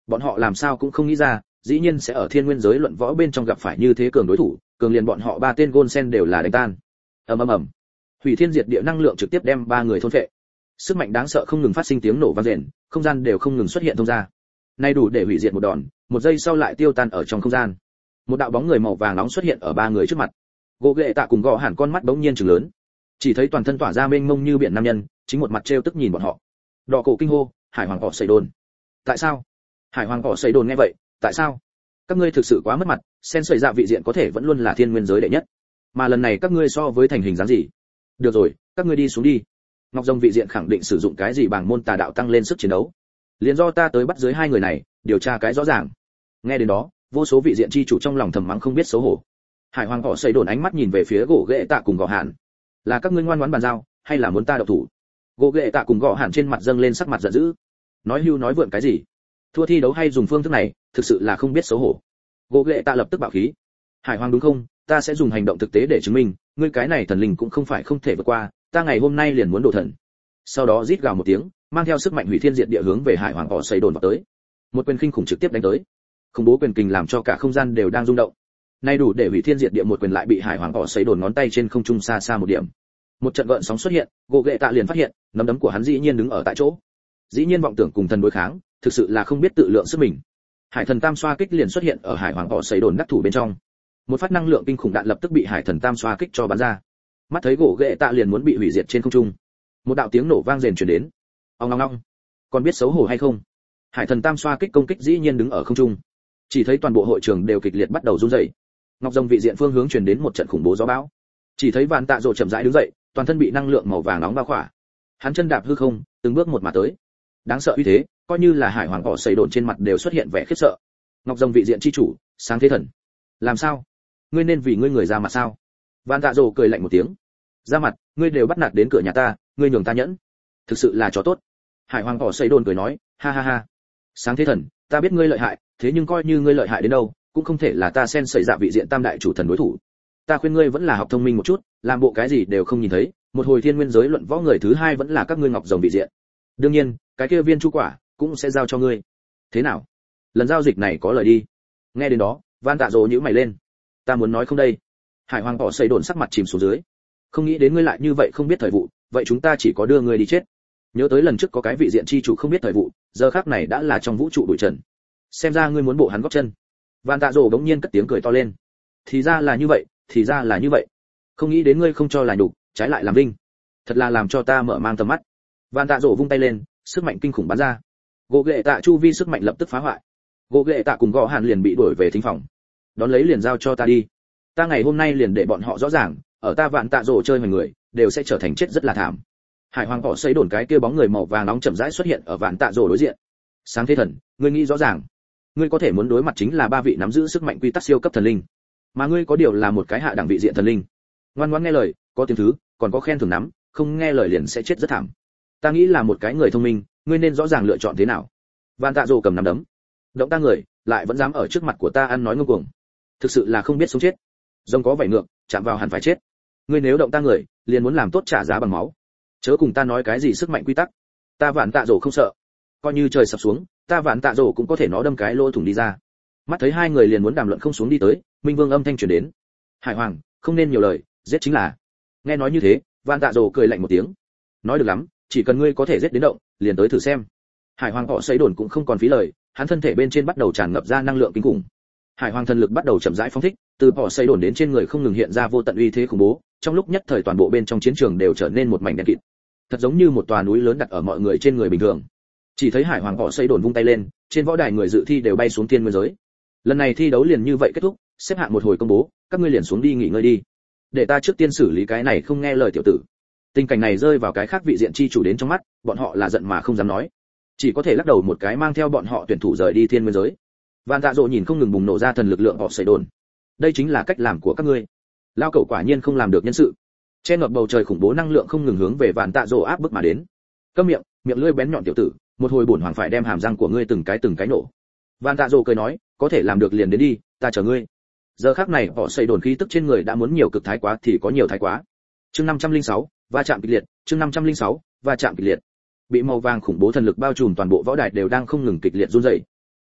A: Bọn họ làm sao cũng không nghĩ ra, dĩ nhiên sẽ ở thiên nguyên giới luận võ bên trong gặp phải như thế cường đối thủ, cường liền bọn họ ba tên gôn sen đều là đánh tan. Ầm ầm ầm. Hủy thiên diệt địa năng lượng trực tiếp đem ba người thôn phệ. Sức mạnh đáng sợ không ngừng phát sinh tiếng nổ vang rền, không gian đều không ngừng xuất hiện thông ra. Nay đủ để hủy diệt một đòn, một giây sau lại tiêu tan ở trong không gian. Một đạo bóng người màu vàng nóng xuất hiện ở ba người trước mặt. Gỗ ghệ tạ cùng gõ hẳn con mắt bỗng nhiên trừng lớn, chỉ thấy toàn thân tỏa ra mênh mông như biển nam nhân, chính một mặt trêu tức nhìn bọn họ. Đỏ cổ kinh hô, Hải Hoàng họ xây đồn. Tại sao? Hải Hoàng họ xây đồn nghe vậy, tại sao? Các ngươi thực sự quá mất mặt, sen sợi dạ vị diện có thể vẫn luôn là thiên nguyên giới đệ nhất, mà lần này các ngươi so với thành hình dáng gì? Được rồi, các ngươi đi xuống đi. Ngọc Rồng vị diện khẳng định sử dụng cái gì bảng môn tà đạo tăng lên sức chiến đấu. Liền do ta tới bắt dưới hai người này, điều tra cái rõ ràng. Nghe đến đó, vô số vị diện chi chủ trong lòng thầm mắng không biết xấu hổ. Hải Hoàng họ xây đồn ánh mắt nhìn về phía gỗ ghệ tạ cùng gõ hạn. Là các ngươi ngoan ngoãn bàn giao, hay là muốn ta động thủ? Gỗ ghệ tạ cùng gõ hạn trên mặt dâng lên sắc mặt giận dữ. Nói hưu nói vượn cái gì? Thua thi đấu hay dùng phương thức này, thực sự là không biết xấu hổ. Gỗ ghệ tạ lập tức bạo khí. Hải Hoàng đúng không? Ta sẽ dùng hành động thực tế để chứng minh, ngươi cái này thần linh cũng không phải không thể vượt qua, ta ngày hôm nay liền muốn đổ thần. Sau đó rít gào một tiếng, mang theo sức mạnh hủy thiên diệt địa hướng về Hải Hoàng họ xây đồn vào tới. Một quyền khinh khủng trực tiếp đánh tới. Khủng bố quyền kình làm cho cả không gian đều đang rung động. Nay đủ để hủy thiên diệt địa một quyền lại bị Hải Hoàng họ xây đồn ngón tay trên không trung xa xa một điểm. Một trận gợn sóng xuất hiện, gỗ ghệ tạ liền phát hiện, nắm đấm của hắn dĩ nhiên đứng ở tại chỗ. Dĩ nhiên vọng tưởng cùng thần đối kháng, thực sự là không biết tự lượng sức mình. Hải thần tam xoa kích liền xuất hiện ở Hải Hoàng họ xây đồn đắc thủ bên trong. Một phát năng lượng kinh khủng đạn lập tức bị Hải thần tam xoa kích cho bắn ra. Mắt thấy gỗ ghệ tạ liền muốn bị hủy diệt trên không trung, một đạo tiếng nổ vang rền truyền đến. Ong ong ong, còn biết xấu hổ hay không? Hải thần tam xoa kích công kích dĩ nhiên đứng ở không trung, chỉ thấy toàn bộ hội trường đều kịch liệt bắt đầu run rẩy. Ngọc Rồng vị diện phương hướng truyền đến một trận khủng bố gió bão. Chỉ thấy Vạn Tạ Dụ chậm rãi đứng dậy, toàn thân bị năng lượng màu vàng nóng bao khỏa. Hắn chân đạp hư không, từng bước một mà tới. Đáng sợ uy thế, coi như là Hải Hoàng họ xây đồn trên mặt đều xuất hiện vẻ khiếp sợ. Ngọc Rồng vị diện chi chủ, sáng thế thần, làm sao? Ngươi nên vì ngươi người ra mặt sao? Vạn Tạ Dụ cười lạnh một tiếng. Ra mặt, ngươi đều bắt nạt đến cửa nhà ta, ngươi nhường ta nhẫn, thực sự là chó tốt. Hải Hoàng họ xây đồn cười nói, ha ha ha. Sáng thế thần, ta biết ngươi lợi hại, thế nhưng coi như ngươi lợi hại đến đâu, cũng không thể là ta sen sợi dạ vị diện tam đại chủ thần đối thủ. Ta khuyên ngươi vẫn là học thông minh một chút, làm bộ cái gì đều không nhìn thấy, một hồi thiên nguyên giới luận võ người thứ hai vẫn là các ngươi Ngọc Rồng vị diện. Đương nhiên, cái kia viên chu quả cũng sẽ giao cho ngươi. Thế nào? Lần giao dịch này có lời đi. Nghe đến đó, Van Tạ Dỗ nhíu mày lên. Ta muốn nói không đây. Hải Hoàng họ xây đồn sắc mặt chìm xuống dưới. Không nghĩ đến ngươi lại như vậy không biết thời vụ, vậy chúng ta chỉ có đưa ngươi đi chết. Nhớ tới lần trước có cái vị diện chi chủ không biết thời vụ, giờ khắc này đã là trong vũ trụ bụi trần. Xem ra ngươi muốn bộ hắn gót chân. Van Tạ Dỗ bỗng nhiên cất tiếng cười to lên. Thì ra là như vậy, thì ra là như vậy. Không nghĩ đến ngươi không cho là nhục, trái lại làm vinh. Thật là làm cho ta mở mang tầm mắt. Van Tạ Dỗ vung tay lên, sức mạnh kinh khủng bắn ra. Gỗ ghệ tạ chu vi sức mạnh lập tức phá hoại. Gỗ ghệ tạ cùng gõ hàn liền bị đuổi về thính phòng. Đón lấy liền giao cho ta đi. Ta ngày hôm nay liền để bọn họ rõ ràng, ở ta Vạn Tạ Dỗ chơi mọi người, đều sẽ trở thành chết rất là thảm. Hải Hoàng họ xây đồn cái kia bóng người màu vàng nóng chậm rãi xuất hiện ở Vạn Tạ Dỗ đối diện. Sáng thế thần, ngươi nghĩ rõ ràng, ngươi có thể muốn đối mặt chính là ba vị nắm giữ sức mạnh quy tắc siêu cấp thần linh, mà ngươi có điều là một cái hạ đẳng vị diện thần linh. Ngoan ngoãn nghe lời, có tiếng thứ, còn có khen thưởng nắm, không nghe lời liền sẽ chết rất thảm. Ta nghĩ là một cái người thông minh, ngươi nên rõ ràng lựa chọn thế nào. Vạn Tạ Dỗ cầm nắm đấm, động ta người, lại vẫn dám ở trước mặt của ta ăn nói ngông cuồng, thực sự là không biết sống chết. Rồng có vảy ngược, chạm vào hẳn phải chết. Ngươi nếu động ta người, liền muốn làm tốt trả giá bằng máu. Chớ cùng ta nói cái gì sức mạnh quy tắc, ta Vạn Tạ Dỗ không sợ. Coi như trời sập xuống, ta Vạn Tạ Dỗ cũng có thể nó đâm cái lỗ thủng đi ra. Mắt thấy hai người liền muốn đàm luận không xuống đi tới, Minh Vương âm thanh truyền đến. Hải Hoàng, không nên nhiều lời, giết chính là. Nghe nói như thế, Vạn Tạ Dỗ cười lạnh một tiếng. Nói được lắm, chỉ cần ngươi có thể giết đến động, liền tới thử xem. Hải Hoàng họ xây đồn cũng không còn phí lời, hắn thân thể bên trên bắt đầu tràn ngập ra năng lượng kinh khủng. Hải Hoàng thần lực bắt đầu chậm rãi phóng thích, từ họ xây đồn đến trên người không ngừng hiện ra vô tận uy thế khủng bố, trong lúc nhất thời toàn bộ bên trong chiến trường đều trở nên một mảnh đen kịt. Thật giống như một tòa núi lớn đặt ở mọi người trên người bình thường. Chỉ thấy Hải Hoàng họ xây đồn vung tay lên, trên võ đài người dự thi đều bay xuống thiên nguyên giới. Lần này thi đấu liền như vậy kết thúc, xếp hạng một hồi công bố, các ngươi liền xuống đi nghỉ ngơi đi. Để ta trước tiên xử lý cái này không nghe lời tiểu tử. Tình cảnh này rơi vào cái khác vị diện chi chủ đến trong mắt, bọn họ là giận mà không dám nói, chỉ có thể lắc đầu một cái mang theo bọn họ tuyển thủ rời đi thiên nguyên giới. Vạn Tạ Dỗ nhìn không ngừng bùng nổ ra thần lực lượng họ xây đồn. Đây chính là cách làm của các ngươi. Lao cẩu quả nhiên không làm được nhân sự. Trên ngập bầu trời khủng bố năng lượng không ngừng hướng về Vạn Tạ Dỗ áp bức mà đến. Câm miệng, miệng lưỡi bén nhọn tiểu tử, một hồi bổn hoàng phải đem hàm răng của ngươi từng cái từng cái nổ. Vạn Tạ Dỗ cười nói, có thể làm được liền đến đi, ta chờ ngươi. Giờ khắc này họ xây đồn khí tức trên người đã muốn nhiều cực thái quá thì có nhiều thái quá. Chương năm trăm lẻ sáu, va chạm kịch liệt, chương năm trăm lẻ sáu, va chạm kịch liệt. Bị màu vàng khủng bố thần lực bao trùm toàn bộ võ đài đều đang không ngừng kịch liệt run rẩy.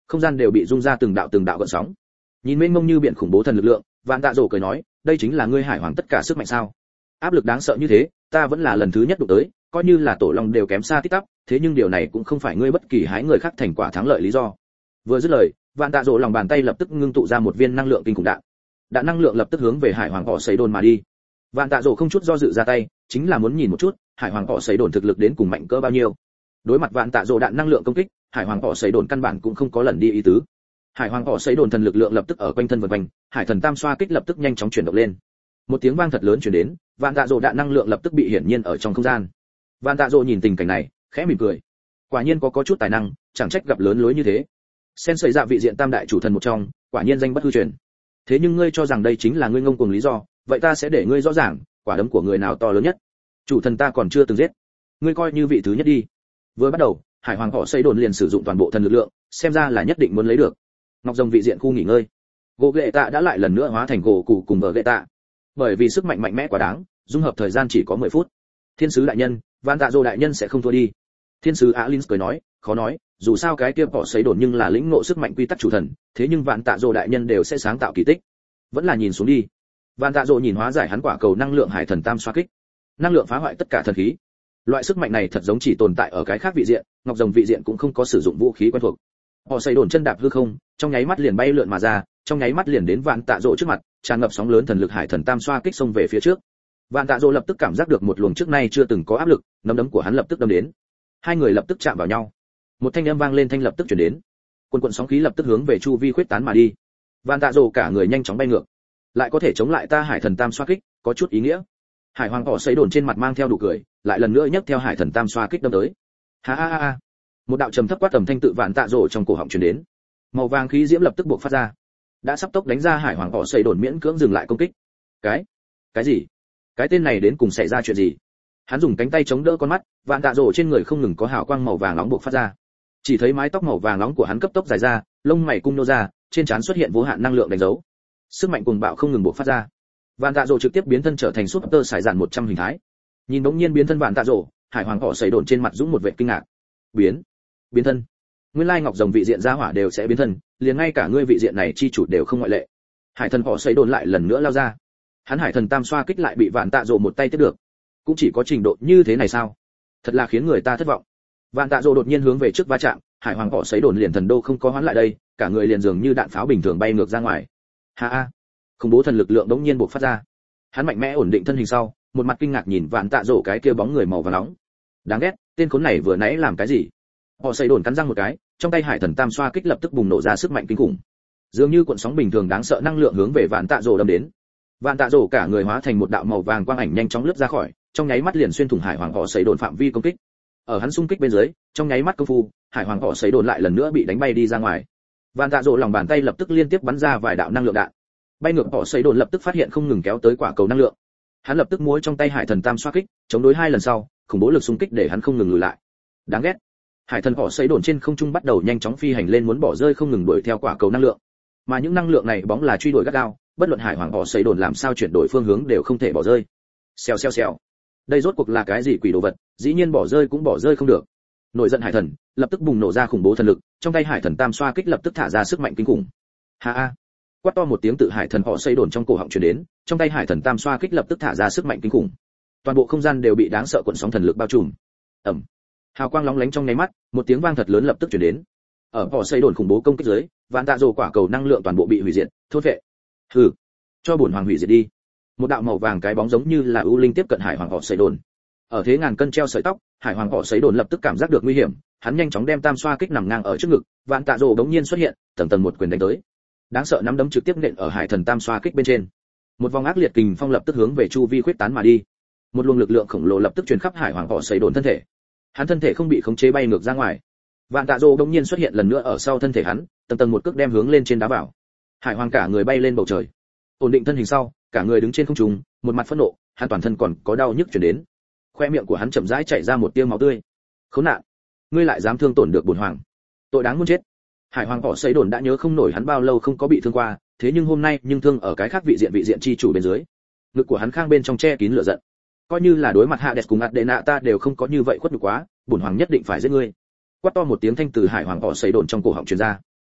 A: không gian đều bị rung ra từng đạo từng đạo gợn sóng. Nhìn mênh mông như biển khủng bố thần lực lượng, Vạn Tạ Dỗ cười nói, đây chính là ngươi hải hoàng tất cả sức mạnh sao? Áp lực đáng sợ như thế, ta vẫn là lần thứ nhất đụng tới, coi như là tổ long đều kém xa tít tắp, thế nhưng điều này cũng không phải ngươi bất kỳ hái người khác thành quả thắng lợi lý do. Vừa dứt lời, Vạn Tạ Dỗ lòng bàn tay lập tức ngưng tụ ra một viên năng lượng kinh khủng đạn. Đạn năng lượng lập tức hướng về hải hoàng họ sấy đồn mà đi. Vạn Tạ Dỗ không chút do dự ra tay, chính là muốn nhìn một chút, hải hoàng họ sấy đồn thực lực đến cùng mạnh cỡ bao nhiêu. Đối mặt Vạn Tạ Dỗ đạn năng lượng công kích, hải hoàng họ sấy đồn căn bản cũng không có lần đi ý tứ. Hải hoàng họ sấy đồn thần lực lượng lập tức ở quanh thân vần quanh, hải thần tam xoa kích lập tức nhanh chóng chuyển động lên. Một tiếng vang thật lớn truyền đến, Vạn Tạ Dỗ đạn năng lượng lập tức bị hiển nhiên ở trong không gian. Vạn Tạ Dỗ nhìn tình cảnh này, khẽ mỉm cười. Quả nhiên có có chút tài năng, chẳng trách gặp lớn lối như thế. Sen xảy ra vị diện tam đại chủ thần một trong, quả nhiên danh bất hư truyền. Thế nhưng ngươi cho rằng đây chính là ngươi ngông cuồng lý do, vậy ta sẽ để ngươi rõ ràng, quả đấm của người nào to lớn nhất. Chủ thần ta còn chưa từng giết, ngươi coi như vị thứ nhất đi. Vừa bắt đầu, hải hoàng họ xây đồn liền sử dụng toàn bộ thần lực lượng, xem ra là nhất định muốn lấy được. Ngọc Rồng vị diện khu nghỉ ngơi, gỗ ghệ tạ đã lại lần nữa hóa thành gỗ cụ cùng vợ ghệ tạ. Bởi vì sức mạnh mạnh mẽ quá đáng, dung hợp thời gian chỉ có mười phút. Thiên sứ đại nhân, Vạn Tạ Dỗ đại nhân sẽ không thua đi. Thiên sứ Alin cười nói, khó nói, dù sao cái kia họ xây đồn nhưng là lĩnh ngộ sức mạnh quy tắc chủ thần, thế nhưng Vạn Tạ Dỗ đại nhân đều sẽ sáng tạo kỳ tích. Vẫn là nhìn xuống đi. Vạn Tạ Dỗ nhìn hóa giải hắn quả cầu năng lượng hải thần tam xoa kích, năng lượng phá hoại tất cả thần khí. Loại sức mạnh này thật giống chỉ tồn tại ở cái khác vị diện, Ngọc Rồng vị diện cũng không có sử dụng vũ khí quen thuộc. Họ xây đồn chân đạp hư không, trong nháy mắt liền bay lượn mà ra, trong nháy mắt liền đến Vạn Tạ Dỗ trước mặt, tràn ngập sóng lớn thần lực hải thần tam xoa kích xông về phía trước. Vạn Tạ Dỗ lập tức cảm giác được một luồng trước nay chưa từng có áp lực, nắm đấm của hắn lập tức đâm đến. Hai người lập tức chạm vào nhau. Một thanh âm vang lên thanh lập tức truyền đến. Quần quần sóng khí lập tức hướng về chu vi khuyết tán mà đi. Vạn Tạ Dỗ cả người nhanh chóng bay ngược. Lại có thể chống lại ta hải thần tam xoa kích, có chút ý nghĩa. Hải hoàng họ xây đồn trên mặt mang theo đủ cười, lại lần nữa nhấc theo hải thần tam xoa kích đâm tới. Ha ha ha ha. Một đạo trầm thấp quát tầm thanh tự Vạn Tạ Dỗ trong cổ họng truyền đến. Màu vàng khí diễm lập tức bộc phát ra. Đã sắp tốc đánh ra hải hoàng họ xây đồn miễn cưỡng dừng lại công kích. Cái? Cái gì? Cái tên này đến cùng xảy ra chuyện gì? Hắn dùng cánh tay chống đỡ con mắt, Vạn Tạ Dỗ trên người không ngừng có hào quang màu vàng nóng bộc phát ra. Chỉ thấy mái tóc màu vàng nóng của hắn cấp tốc dài ra, lông mày cung nô ra, trên trán xuất hiện vô hạn năng lượng đánh dấu. Sức mạnh cuồng bạo không ngừng bộc phát ra. Vạn Tạ Dỗ trực tiếp biến thân trở thành Super Sải Dạn một trăm hình thái. Nhìn bỗng nhiên biến thân Vạn Tạ Dỗ, hải hoàng họ sấy đồn trên mặt dũng một vẻ kinh ngạc. Biến, biến thân. Nguyên lai Ngọc Rồng vị diện gia hỏa đều sẽ biến thân, liền ngay cả ngươi vị diện này chi chủ đều không ngoại lệ. Hải thần họ sấy đồn lại lần nữa lao ra. Hắn hải thần tam xoa kích lại bị Vạn Tạ Dỗ một tay tiếp được. Cũng chỉ có trình độ như thế này sao? Thật là khiến người ta thất vọng. Vạn Tạ Dỗ đột nhiên hướng về trước va chạm, hải hoàng họ sấy đồn liền thần đô không có hoán lại đây, cả người liền dường như đạn pháo bình thường bay ngược ra ngoài. Ha ha. Khủng bố thần lực lượng đống nhiên bộc phát ra. Hắn mạnh mẽ ổn định thân hình sau, một mặt kinh ngạc nhìn Vạn Tạ Dỗ cái kia bóng người màu vàng nóng. Đáng ghét, tên khốn này vừa nãy làm cái gì? Họ xây đồn cắn răng một cái, trong tay hải thần tam xoa kích lập tức bùng nổ ra sức mạnh kinh khủng. Dường như cuộn sóng bình thường đáng sợ năng lượng hướng về Vạn Tạ Dỗ đâm đến. Vạn Tạ Dỗ cả người hóa thành một đạo màu vàng quang ảnh nhanh chóng lướt ra khỏi, trong nháy mắt liền xuyên thủng hải hoàng họ xây đồn phạm vi công kích. Ở hắn xung kích bên dưới, trong nháy mắt công phu, hải hoàng họ xây đồn lại lần nữa bị đánh bay đi ra ngoài. Vạn Tạ Dỗ lòng bàn tay lập tức liên tiếp bắn ra vài đạo năng lượng đạn. Bay ngược họ xây đồn lập tức phát hiện không ngừng kéo tới quả cầu năng lượng. Hắn lập tức múa trong tay hải thần tam xoa kích, chống đối hai lần sau, khủng bố lực xung kích để hắn không ngừng lùi lại. Đáng ghét. Hải thần họ xây đồn trên không trung bắt đầu nhanh chóng phi hành lên muốn bỏ rơi không ngừng đuổi theo quả cầu năng lượng. Mà những năng lượng này bóng là truy đuổi gắt gao, bất luận hải hoàng họ xây đồn làm sao chuyển đổi phương hướng đều không thể bỏ rơi. Xèo xèo xèo. Đây rốt cuộc là cái gì quỷ đồ vật, dĩ nhiên bỏ rơi cũng bỏ rơi không được. Nổi giận hải thần, lập tức bùng nổ ra khủng bố thần lực, trong tay hải thần tam xoa kích lập tức thả ra sức mạnh kinh khủng. Ha ha. Quát to một tiếng tự hải thần họ xây đồn trong cổ họng truyền đến, trong tay hải thần tam xoa kích lập tức thả ra sức mạnh kinh khủng. Toàn bộ không gian đều bị đáng sợ cuộn sóng thần lực bao trùm. Ầm. Hào quang lóng lánh trong nháy mắt, một tiếng vang thật lớn lập tức truyền đến. Ở họ xây đồn khủng bố công kích dưới, Vạn Tạ Dỗ quả cầu năng lượng toàn bộ bị hủy diệt, thốt vệ. Hừ, cho bổn hoàng hủy diệt đi. Một đạo màu vàng cái bóng giống như là ưu linh tiếp cận hải hoàng họ xây đồn. Ở thế ngàn cân treo sợi tóc, hải hoàng họ xây đồn lập tức cảm giác được nguy hiểm, hắn nhanh chóng đem tam xoa kích nằm ngang ở trước ngực, Vạn Tạ Dỗ đống nhiên xuất hiện, tầng tầng một quyền đánh tới. Đáng sợ nắm đấm trực tiếp nện ở hải thần tam xoa kích bên trên. Một vòng ác liệt kình phong lập tức hướng về chu vi khuyết tán mà đi. Một luồng lực lượng khổng lồ lập tức truyền khắp hải hoàng họ xây đồn thân thể. Hắn thân thể không bị khống chế bay ngược ra ngoài. Vạn Tạ Dỗ đống nhiên xuất hiện lần nữa ở sau thân thể hắn, tầng tầng một cước đem hướng lên trên đá vào. Hải hoàng cả người bay lên bầu trời, ổn định thân hình sau, cả người đứng trên không trung, một mặt phẫn nộ, hắn toàn thân còn có đau nhức truyền đến. Khoe miệng của hắn chậm rãi chảy ra một tia máu tươi. Khốn nạn, ngươi lại dám thương tổn được bổn hoàng, tội đáng muốn chết. Hải hoàng họ xây đồn đã nhớ không nổi hắn bao lâu không có bị thương qua, thế nhưng hôm nay nhưng thương ở cái khác vị diện vị diện chi chủ bên dưới. Ngực của hắn khang bên trong che kín lửa giận. Coi như là đối mặt Hades cùng Adena ta đều không có như vậy khuất nhục quá, bổn hoàng nhất định phải giết ngươi. Quát to một tiếng thanh từ hải hoàng họ xây đồn trong cổ họng truyền ra.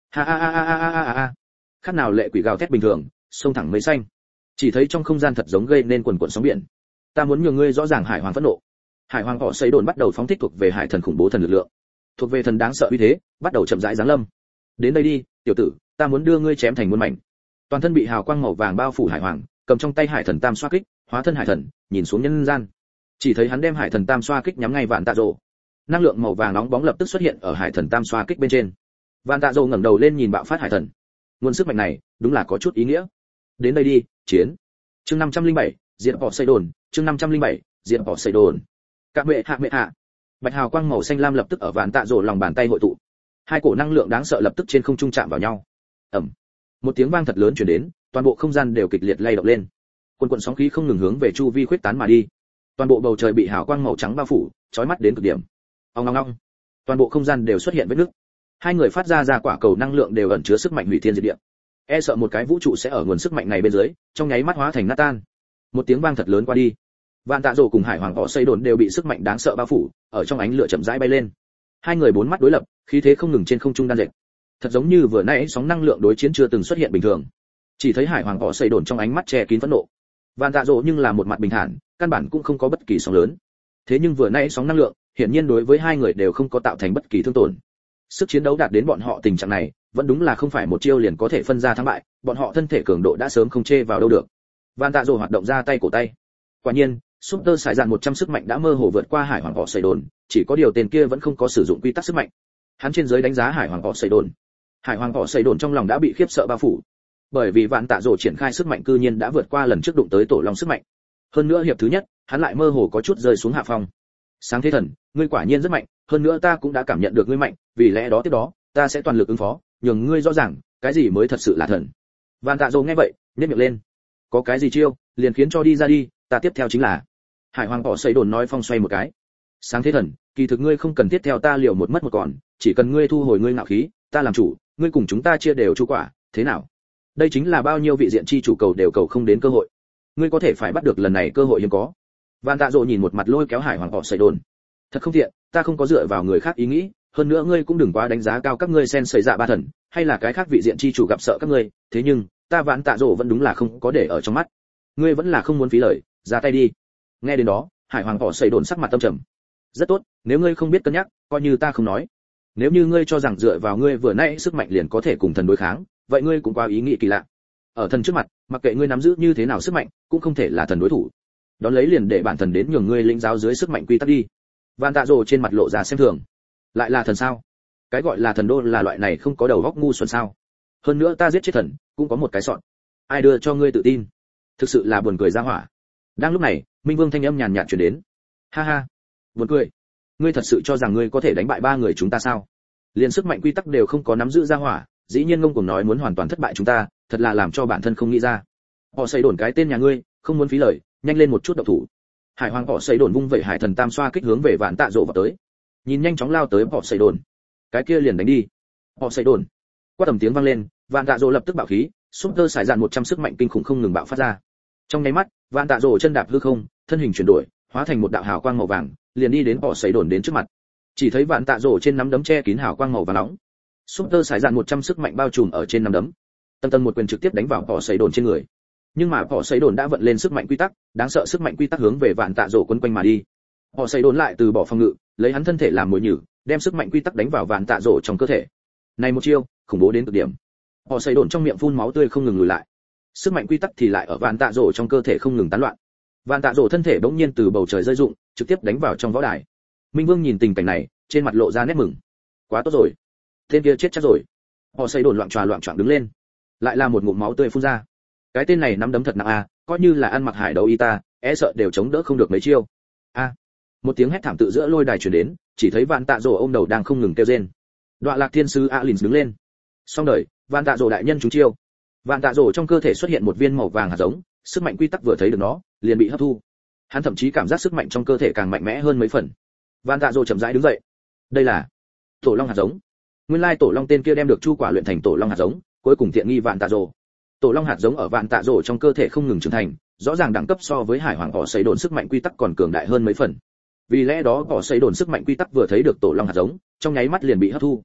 A: ha ha ha ha ha ha ha. Khác nào lệ quỷ gào thét bình thường, xông thẳng mây xanh. Chỉ thấy trong không gian thật giống gây nên quần quần sóng biển. Ta muốn nhường ngươi rõ ràng hải hoàng phẫn nộ. Hải hoàng họ xây đồn bắt đầu phóng thích thuộc về hải thần khủng bố thần lực lượng, thuộc về thần đáng sợ uy thế, bắt đầu chậm rãi giáng lâm. Đến đây đi, tiểu tử, ta muốn đưa ngươi chém thành muôn mảnh. Toàn thân bị hào quang màu vàng bao phủ hải hoàng, cầm trong tay hải thần tam xoa kích, hóa thân hải thần, nhìn xuống nhân gian. Chỉ thấy hắn đem hải thần tam xoa kích nhắm ngay vạn tạ rồ. Năng lượng màu vàng nóng bóng lập tức xuất hiện ở hải thần tam xoa kích bên trên. Vạn tạ rồ ngẩng đầu lên nhìn bạo phát hải thần. Nguồn sức mạnh này, đúng là có chút ý nghĩa. Đến đây đi, chiến. Chương năm trăm lẻ bảy, diệt bỏ xây đồn, chương năm trăm lẻ bảy, diệt bỏ xây đồn. Các mẹ hạ mẹ hạ. Bạch hào quang màu xanh lam lập tức ở vạn tạ rồ lòng bàn tay hội tụ. Hai cổ năng lượng đáng sợ lập tức trên không trung chạm vào nhau. Ầm. Một tiếng vang thật lớn truyền đến, toàn bộ không gian đều kịch liệt lay động lên. Quần quần sóng khí không ngừng hướng về chu vi khuếch tán mà đi. Toàn bộ bầu trời bị hào quang màu trắng bao phủ, chói mắt đến cực điểm. Ong ong ong. Toàn bộ không gian đều xuất hiện vết nứt. Hai người phát ra ra quả cầu năng lượng đều ẩn chứa sức mạnh hủy thiên diệt địa. E sợ một cái vũ trụ sẽ ở nguồn sức mạnh này bên dưới, trong nháy mắt hóa thành nát tan. Một tiếng vang thật lớn qua đi. Vạn Tạ Dụ cùng Hải Hoàng họ xây đồn đều bị sức mạnh đáng sợ bao phủ, ở trong ánh lửa chậm rãi bay lên. Hai người bốn mắt đối lập, khí thế không ngừng trên không trung đan dệt. Thật giống như vừa nãy sóng năng lượng đối chiến chưa từng xuất hiện bình thường. Chỉ thấy Hải Hoàng họ xây đồn trong ánh mắt che kín phẫn nộ. Vạn Tạ Dụ nhưng là một mặt bình thản, căn bản cũng không có bất kỳ sóng lớn. Thế nhưng vừa nãy sóng năng lượng, hiển nhiên đối với hai người đều không có tạo thành bất kỳ thương tổn. Sức chiến đấu đạt đến bọn họ tình trạng này, vẫn đúng là không phải một chiêu liền có thể phân ra thắng bại, bọn họ thân thể cường độ đã sớm không chê vào đâu được. Vạn Tạ Dụ hoạt động ra tay cổ tay. Quả nhiên, Super Sải Dạn một trăm sức mạnh đã mơ hồ vượt qua Hải Hoàng họ xây đồn, chỉ có điều tên kia vẫn không có sử dụng quy tắc sức mạnh. Hắn trên dưới đánh giá Hải Hoàng họ xây đồn. Hải Hoàng họ xây đồn trong lòng đã bị khiếp sợ bao phủ. Bởi vì Vạn Tạ Dụ triển khai sức mạnh cư nhiên đã vượt qua lần trước đụng tới tổ long sức mạnh. Hơn nữa hiệp thứ nhất, hắn lại mơ hồ có chút rơi xuống hạ phong. Sáng thế thần, ngươi quả nhiên rất mạnh, hơn nữa ta cũng đã cảm nhận được ngươi mạnh, vì lẽ đó tiếp đó, ta sẽ toàn lực ứng phó, nhường ngươi rõ ràng, cái gì mới thật sự là thần. Vạn Tạ Dụ nghe vậy, nhếch miệng lên. Có cái gì chiêu, liền khiến cho đi ra đi, ta tiếp theo chính là. Hải Hoàng họ xây đồn nói phong xoay một cái. Sáng thế thần, kỳ thực ngươi không cần thiết theo ta liều một mất một còn, chỉ cần ngươi thu hồi ngươi ngạo khí, ta làm chủ, ngươi cùng chúng ta chia đều chu quả, thế nào? Đây chính là bao nhiêu vị diện chi chủ cầu đều cầu không đến cơ hội. Ngươi có thể phải bắt được lần này cơ hội hiếm có. Vạn Tạ Dụ nhìn một mặt lôi kéo Hải Hoàng họ xây đồn. Thật không thiện, ta không có dựa vào người khác ý nghĩ, hơn nữa ngươi cũng đừng quá đánh giá cao các ngươi sen sẩy dạ ba thần, hay là cái khác vị diện chi chủ gặp sợ các ngươi, thế nhưng, ta Vạn Tạ Dụ vẫn đúng là không có để ở trong mắt. Ngươi vẫn là không muốn phí lời, ra tay đi. Nghe đến đó, Hải Hoàng họ xây đồn sắc mặt tâm trầm. Rất tốt, nếu ngươi không biết cân nhắc, coi như ta không nói. Nếu như ngươi cho rằng dựa vào ngươi vừa nãy sức mạnh liền có thể cùng thần đối kháng, vậy ngươi cũng quá ý nghĩ kỳ lạ. Ở thần trước mặt, mặc kệ ngươi nắm giữ như thế nào sức mạnh, cũng không thể là thần đối thủ. Đón lấy liền để bản thần đến nhường ngươi lĩnh giáo dưới sức mạnh quy tắc đi. Vạn Tạ Dụ trên mặt lộ ra xem thường. Lại là thần sao? Cái gọi là thần đô là loại này không có đầu óc ngu xuẩn sao? Hơn nữa ta giết chết thần, cũng có một cái sọn. Ai đưa cho ngươi tự tin? Thực sự là buồn cười ra hỏa. Đang lúc này, Minh Vương thanh âm nhàn nhạt truyền đến. Ha ha, buồn cười. Ngươi thật sự cho rằng ngươi có thể đánh bại ba người chúng ta sao? Liên sức mạnh quy tắc đều không có nắm giữ ra hỏa, dĩ nhiên ngông cuồng nói muốn hoàn toàn thất bại chúng ta, thật là làm cho bản thân không nghĩ ra. Họ xây đồn cái tên nhà ngươi, không muốn phí lời, nhanh lên một chút động thủ. Hải Hoàng họ xây đồn vung vẩy hải thần tam xoa kích hướng về Vạn Tạ Dụ vào tới. Nhìn nhanh chóng lao tới họ xây đồn. Cái kia liền đánh đi. Họ xây đồn. Qua tầm tiếng vang lên, Vạn Tạ Dụ lập tức bạo khí, Super Sải Dạn một trăm sức mạnh kinh khủng không ngừng bạo phát ra. Trong nháy mắt, Vạn Tạ Dụ chân đạp hư không, thân hình chuyển đổi, hóa thành một đạo hào quang màu vàng, liền đi đến họ xây đồn đến trước mặt. Chỉ thấy Vạn Tạ Dụ trên nắm đấm che kín hào quang màu vàng nóng. Super Sải Dạn một trăm sức mạnh bao trùm ở trên nắm đấm. Tầng tầng một quyền trực tiếp đánh vào họ xây đồn trên người. Nhưng mà họ xây đồn đã vận lên sức mạnh quy tắc, đáng sợ sức mạnh quy tắc hướng về Vạn Tạ Dụ quấn quanh mà đi. Họ xây đồn lại từ bỏ phòng ngự, lấy hắn thân thể làm mồi nhử, đem sức mạnh quy tắc đánh vào Vạn Tạ Dụ trong cơ thể. Này một chiêu, khủng bố đến cực điểm. Họ xây đồn trong miệng phun máu tươi không ngừng lùi lại. Sức mạnh quy tắc thì lại ở Vạn Tạ Dụ trong cơ thể không ngừng tán loạn. Vạn Tạ Dụ thân thể bỗng nhiên từ bầu trời rơi rụng, trực tiếp đánh vào trong võ đài. Minh Vương nhìn tình cảnh này, trên mặt lộ ra nét mừng. Quá tốt rồi, tên kia chết chắc rồi. Họ xây đồn loạn tròa loạn choạng đứng lên, lại là một ngụm máu tươi phun ra. Cái tên này nắm đấm thật nặng à, coi như là ăn mặc hải đấu y ta, e sợ đều chống đỡ không được mấy chiêu. A, một tiếng hét thảm tự giữa lôi đài truyền đến, chỉ thấy Vạn Tạ Dụ ôm đầu đang không ngừng kêu rên. Đoạ Lạc Thiên sứ Alin đứng lên. Xong đời, Vạn Tạ Dụ đại nhân trúng chiêu. Vạn Tạ Dụ trong cơ thể xuất hiện một viên màu vàng hạt giống, sức mạnh quy tắc vừa thấy được nó, liền bị hấp thu. Hắn thậm chí cảm giác sức mạnh trong cơ thể càng mạnh mẽ hơn mấy phần. Vạn Tạ Dụ chậm rãi đứng dậy. Đây là Tổ Long hạt giống. Nguyên lai Tổ Long tên kia đem được chu quả luyện thành Tổ Long hạt giống, cuối cùng tiện nghi Vạn Tạ Dụ. Tổ Long hạt giống ở Vạn Tạ Dụ trong cơ thể không ngừng trưởng thành, rõ ràng đẳng cấp so với Hải Hoàng họ xây đồn sức mạnh quy tắc còn cường đại hơn mấy phần. Vì lẽ đó họ xây đồn sức mạnh quy tắc vừa thấy được Tổ Long hạt giống, trong nháy mắt liền bị hấp thu.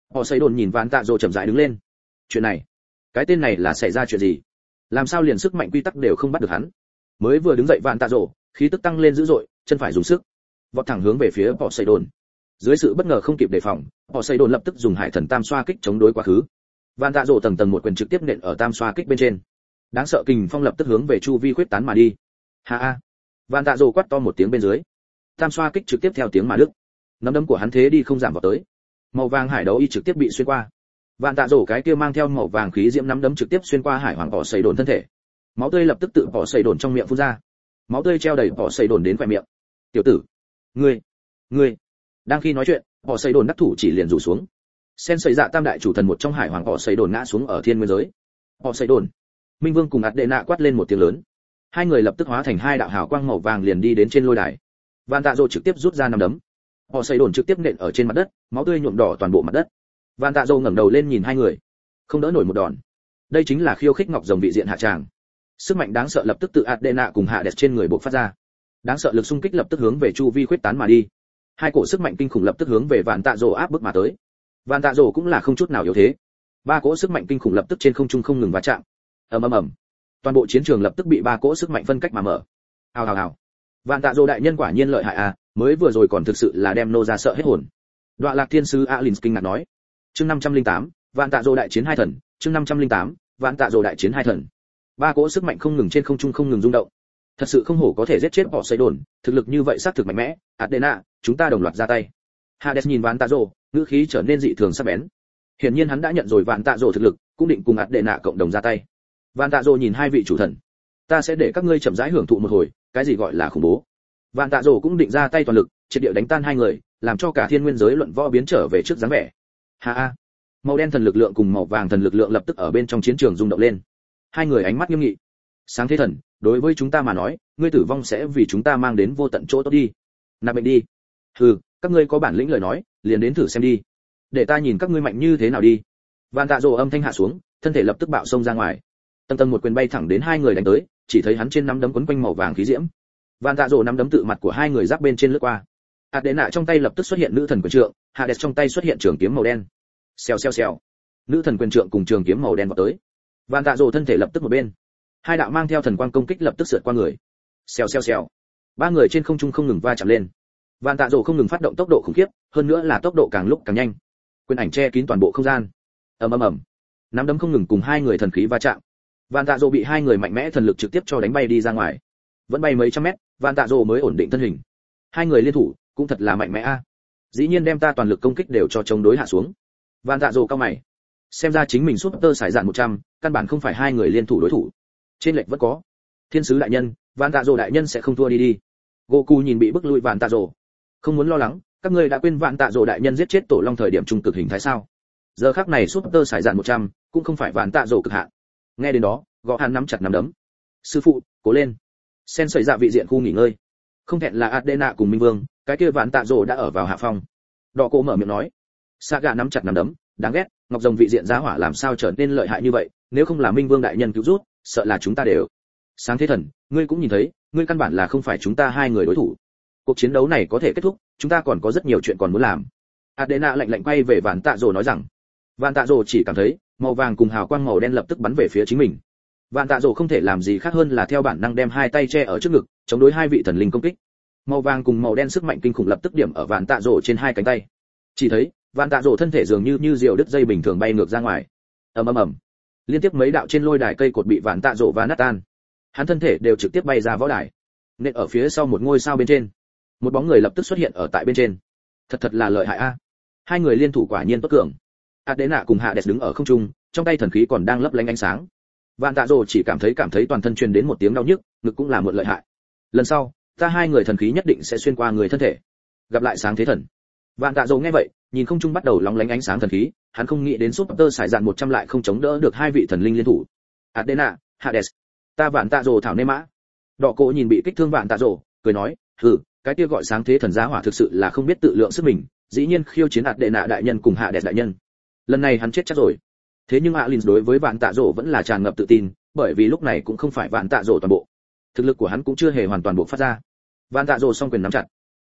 A: Họ xây đồn nhìn vạn tạ rồ chậm rãi đứng lên. Chuyện này, cái tên này là xảy ra chuyện gì? Làm sao liền sức mạnh quy tắc đều không bắt được hắn? Mới vừa đứng dậy vạn tạ rồ, khí tức tăng lên dữ dội, chân phải dùng sức, vọt thẳng hướng về phía họ xây đồn. Dưới sự bất ngờ không kịp đề phòng, họ xây đồn lập tức dùng hải thần tam xoa kích chống đối quá khứ. Vạn tạ rồ tầng tầng một quyền trực tiếp nện ở tam xoa kích bên trên. Đáng sợ kình phong lập tức hướng về chu vi khuyết tán mà đi. Ha ha. Vạn tạ rồ quát to một tiếng bên dưới. Tam xoa kích trực tiếp theo tiếng mà đứt. Nắm đấm của hắn thế đi không giảm vào tới. Màu vàng hải đấu y trực tiếp bị xuyên qua. Vạn tạ rồ cái kia mang theo màu vàng khí diễm nắm đấm trực tiếp xuyên qua hải hoàng bỏ xây đồn thân thể. Máu tươi lập tức tự bỏ xây đồn trong miệng phun ra. Máu tươi treo đầy bỏ xây đồn đến khóe miệng. Tiểu tử, ngươi, ngươi. Đang khi nói chuyện, bỏ xây đồn đắc thủ chỉ liền rủ xuống. Sen sợi dạ tam đại chủ thần một trong hải hoàng bỏ xây đồn ngã xuống ở thiên nguyên giới. Bỏ xây đồn. Minh Vương cùng Adena quát lên một tiếng lớn. Hai người lập tức hóa thành hai đạo hào quang màu vàng liền đi đến trên lôi đài. Vạn tạ rồ trực tiếp rút ra nắm đấm. Họ xây đồn trực tiếp nện ở trên mặt đất, máu tươi nhuộm đỏ toàn bộ mặt đất. Vạn tạ rồ ngẩng đầu lên nhìn hai người, không đỡ nổi một đòn. Đây chính là khiêu khích ngọc rồng vị diện hạ tràng. Sức mạnh đáng sợ lập tức từ Adena cùng Hades trên người bộc phát ra. Đáng sợ lực xung kích lập tức hướng về chu vi khuyết tán mà đi. Hai cổ sức mạnh kinh khủng lập tức hướng về Vạn tạ rồ áp bức mà tới. Vạn tạ rồ cũng là không chút nào yếu thế. Ba cỗ sức mạnh kinh khủng lập tức trên không trung không ngừng va chạm. Ầm ầm ầm. Toàn bộ chiến trường lập tức bị ba cỗ sức mạnh phân cách mà mở. Hào hào hào. Vạn tạ rồ đại nhân quả nhiên lợi hại à, mới vừa rồi còn thực sự là đem nô ra sợ hết hồn. Đoạ Lạc Thiên sứ Alins kinh ngạc nói. Chương năm trăm lẻ tám, Vạn tạ rồ đại chiến hai thần, chương năm trăm lẻ tám, Vạn tạ rồ đại chiến hai thần. Ba cỗ sức mạnh không ngừng trên không trung không ngừng rung động. Thật sự không hổ có thể giết chết họ xây đồn, thực lực như vậy xác thực mạnh mẽ. Adena, chúng ta đồng loạt ra tay. Hades nhìn Vạn tạ rồ, ngữ khí trở nên dị thường sắc bén. Hiển nhiên hắn đã nhận rồi Vạn tạ rồ thực lực, cũng định cùng Adena cộng đồng ra tay. Vạn tạ rồ nhìn hai vị chủ thần, ta sẽ để các ngươi chậm rãi hưởng thụ một hồi, cái gì gọi là khủng bố. Vạn tạ rồ cũng định ra tay toàn lực, triệt địa đánh tan hai người, làm cho cả thiên nguyên giới luận võ biến trở về trước dáng vẻ. Ha ha. Màu đen thần lực lượng cùng màu vàng thần lực lượng lập tức ở bên trong chiến trường rung động lên. Hai người ánh mắt nghiêm nghị. Sáng thế thần, đối với chúng ta mà nói, ngươi tử vong sẽ vì chúng ta mang đến vô tận chỗ tốt đi. Nạp mệnh đi. Hừ, các ngươi có bản lĩnh lời nói, liền đến thử xem đi. Để ta nhìn các ngươi mạnh như thế nào đi. Vạn tạ rồ âm thanh hạ xuống, thân thể lập tức bạo xông ra ngoài. Tầng tầng một quyền bay thẳng đến hai người đánh tới, chỉ thấy hắn trên nắm đấm quấn quanh màu vàng khí diễm. Vạn tạ rồ nắm đấm tự mặt của hai người giáp bên trên lướt qua. Adena trong tay lập tức xuất hiện nữ thần quyền trượng, Hades trong tay xuất hiện trường kiếm màu đen. Xèo xèo xèo. Nữ thần quyền trượng cùng trường kiếm màu đen vọt tới. Vạn tạ rồ thân thể lập tức một bên. Hai đạo mang theo thần quang công kích lập tức sượt qua người. Xèo xèo xèo. Ba người trên không trung không ngừng va chạm lên. Vạn tạ rồ không ngừng phát động tốc độ khủng khiếp, hơn nữa là tốc độ càng lúc càng nhanh. Quyền ảnh che kín toàn bộ không gian. Ầm ầm ầm. Nắm đấm không ngừng cùng hai người thần khí va chạm. Vạn tạ rồ bị hai người mạnh mẽ thần lực trực tiếp cho đánh bay đi ra ngoài. Vẫn bay mấy trăm mét, Vạn tạ rồ mới ổn định thân hình. Hai người liên thủ, cũng thật là mạnh mẽ a. Dĩ nhiên đem ta toàn lực công kích đều cho chống đối hạ xuống. Vạn tạ rồ cao mày. Xem ra chính mình súp tơ xài dạn một trăm, căn bản không phải hai người liên thủ đối thủ. Trên lệch vẫn có. Thiên sứ đại nhân, Vạn tạ rồ đại nhân sẽ không thua đi đi. Goku nhìn bị bức lui Vạn tạ rồ. Không muốn lo lắng, các ngươi đã quên Vạn tạ rồ đại nhân giết chết tổ long thời điểm trung cực hình thái sao? Giờ khắc này súp tơ xài dạn một trăm, cũng không phải Vạn tạ rồ cực hạn. Nghe đến đó, gõ hắn nắm chặt nắm đấm. Sư phụ, cố lên. Sen sợi dạ vị diện khu nghỉ ngơi. Không thẹn là Adena cùng Minh Vương, cái kia Vạn tạ rồ đã ở vào hạ phong. Đỏ cổ mở miệng nói. Saga nắm chặt nắm đấm, đáng ghét, ngọc rồng vị diện giá hỏa làm sao trở nên lợi hại như vậy, nếu không là Minh Vương đại nhân cứu rút, sợ là chúng ta đều. Sáng thế thần, ngươi cũng nhìn thấy, ngươi căn bản là không phải chúng ta hai người đối thủ. Cuộc chiến đấu này có thể kết thúc, chúng ta còn có rất nhiều chuyện còn muốn làm. Adena lạnh lạnh quay về Vạn tạ rồ nói rằng. Vạn tạ rồ chỉ cảm thấy màu vàng cùng hào quang màu đen lập tức bắn về phía chính mình. Vạn tạ rồ không thể làm gì khác hơn là theo bản năng đem hai tay che ở trước ngực, chống đối hai vị thần linh công kích. Màu vàng cùng màu đen sức mạnh kinh khủng lập tức điểm ở Vạn tạ rồ trên hai cánh tay. Chỉ thấy, Vạn tạ rồ thân thể dường như như diều đứt dây bình thường bay ngược ra ngoài. Ầm ầm ầm. Liên tiếp mấy đạo trên lôi đài cây cột bị Vạn tạ rồ va nát tan. Hắn thân thể đều trực tiếp bay ra võ đài. Nên ở phía sau một ngôi sao bên trên. Một bóng người lập tức xuất hiện ở tại bên trên. Thật thật là lợi hại a. Hai người liên thủ quả nhiên tốt cường. Adena cùng Hades đứng ở không trung, trong tay thần khí còn đang lấp lánh ánh sáng. Vạn tạ rồ chỉ cảm thấy cảm thấy toàn thân truyền đến một tiếng đau nhức, ngực cũng là một lợi hại. Lần sau, ta hai người thần khí nhất định sẽ xuyên qua người thân thể. Gặp lại sáng thế thần. Vạn tạ rồ nghe vậy, nhìn không trung bắt đầu lóng lánh ánh sáng thần khí, hắn không nghĩ đến Super Sải Dạn một trăm lại không chống đỡ được hai vị thần linh liên thủ. Adena, Hades, ta Vạn tạ rồ thảo nê mã. Đỏ cổ nhìn bị kích thương Vạn tạ rồ, cười nói, hừ, cái kia gọi sáng thế thần giá hỏa thực sự là không biết tự lượng sức mình, dĩ nhiên khiêu chiến Adena đại nhân cùng Hades đại nhân. Lần này hắn chết chắc rồi. Thế nhưng Alins đối với Vạn tạ rồ vẫn là tràn ngập tự tin, bởi vì lúc này cũng không phải Vạn tạ rồ toàn bộ, thực lực của hắn cũng chưa hề hoàn toàn bộc phát ra. Vạn tạ rồ song quyền nắm chặt,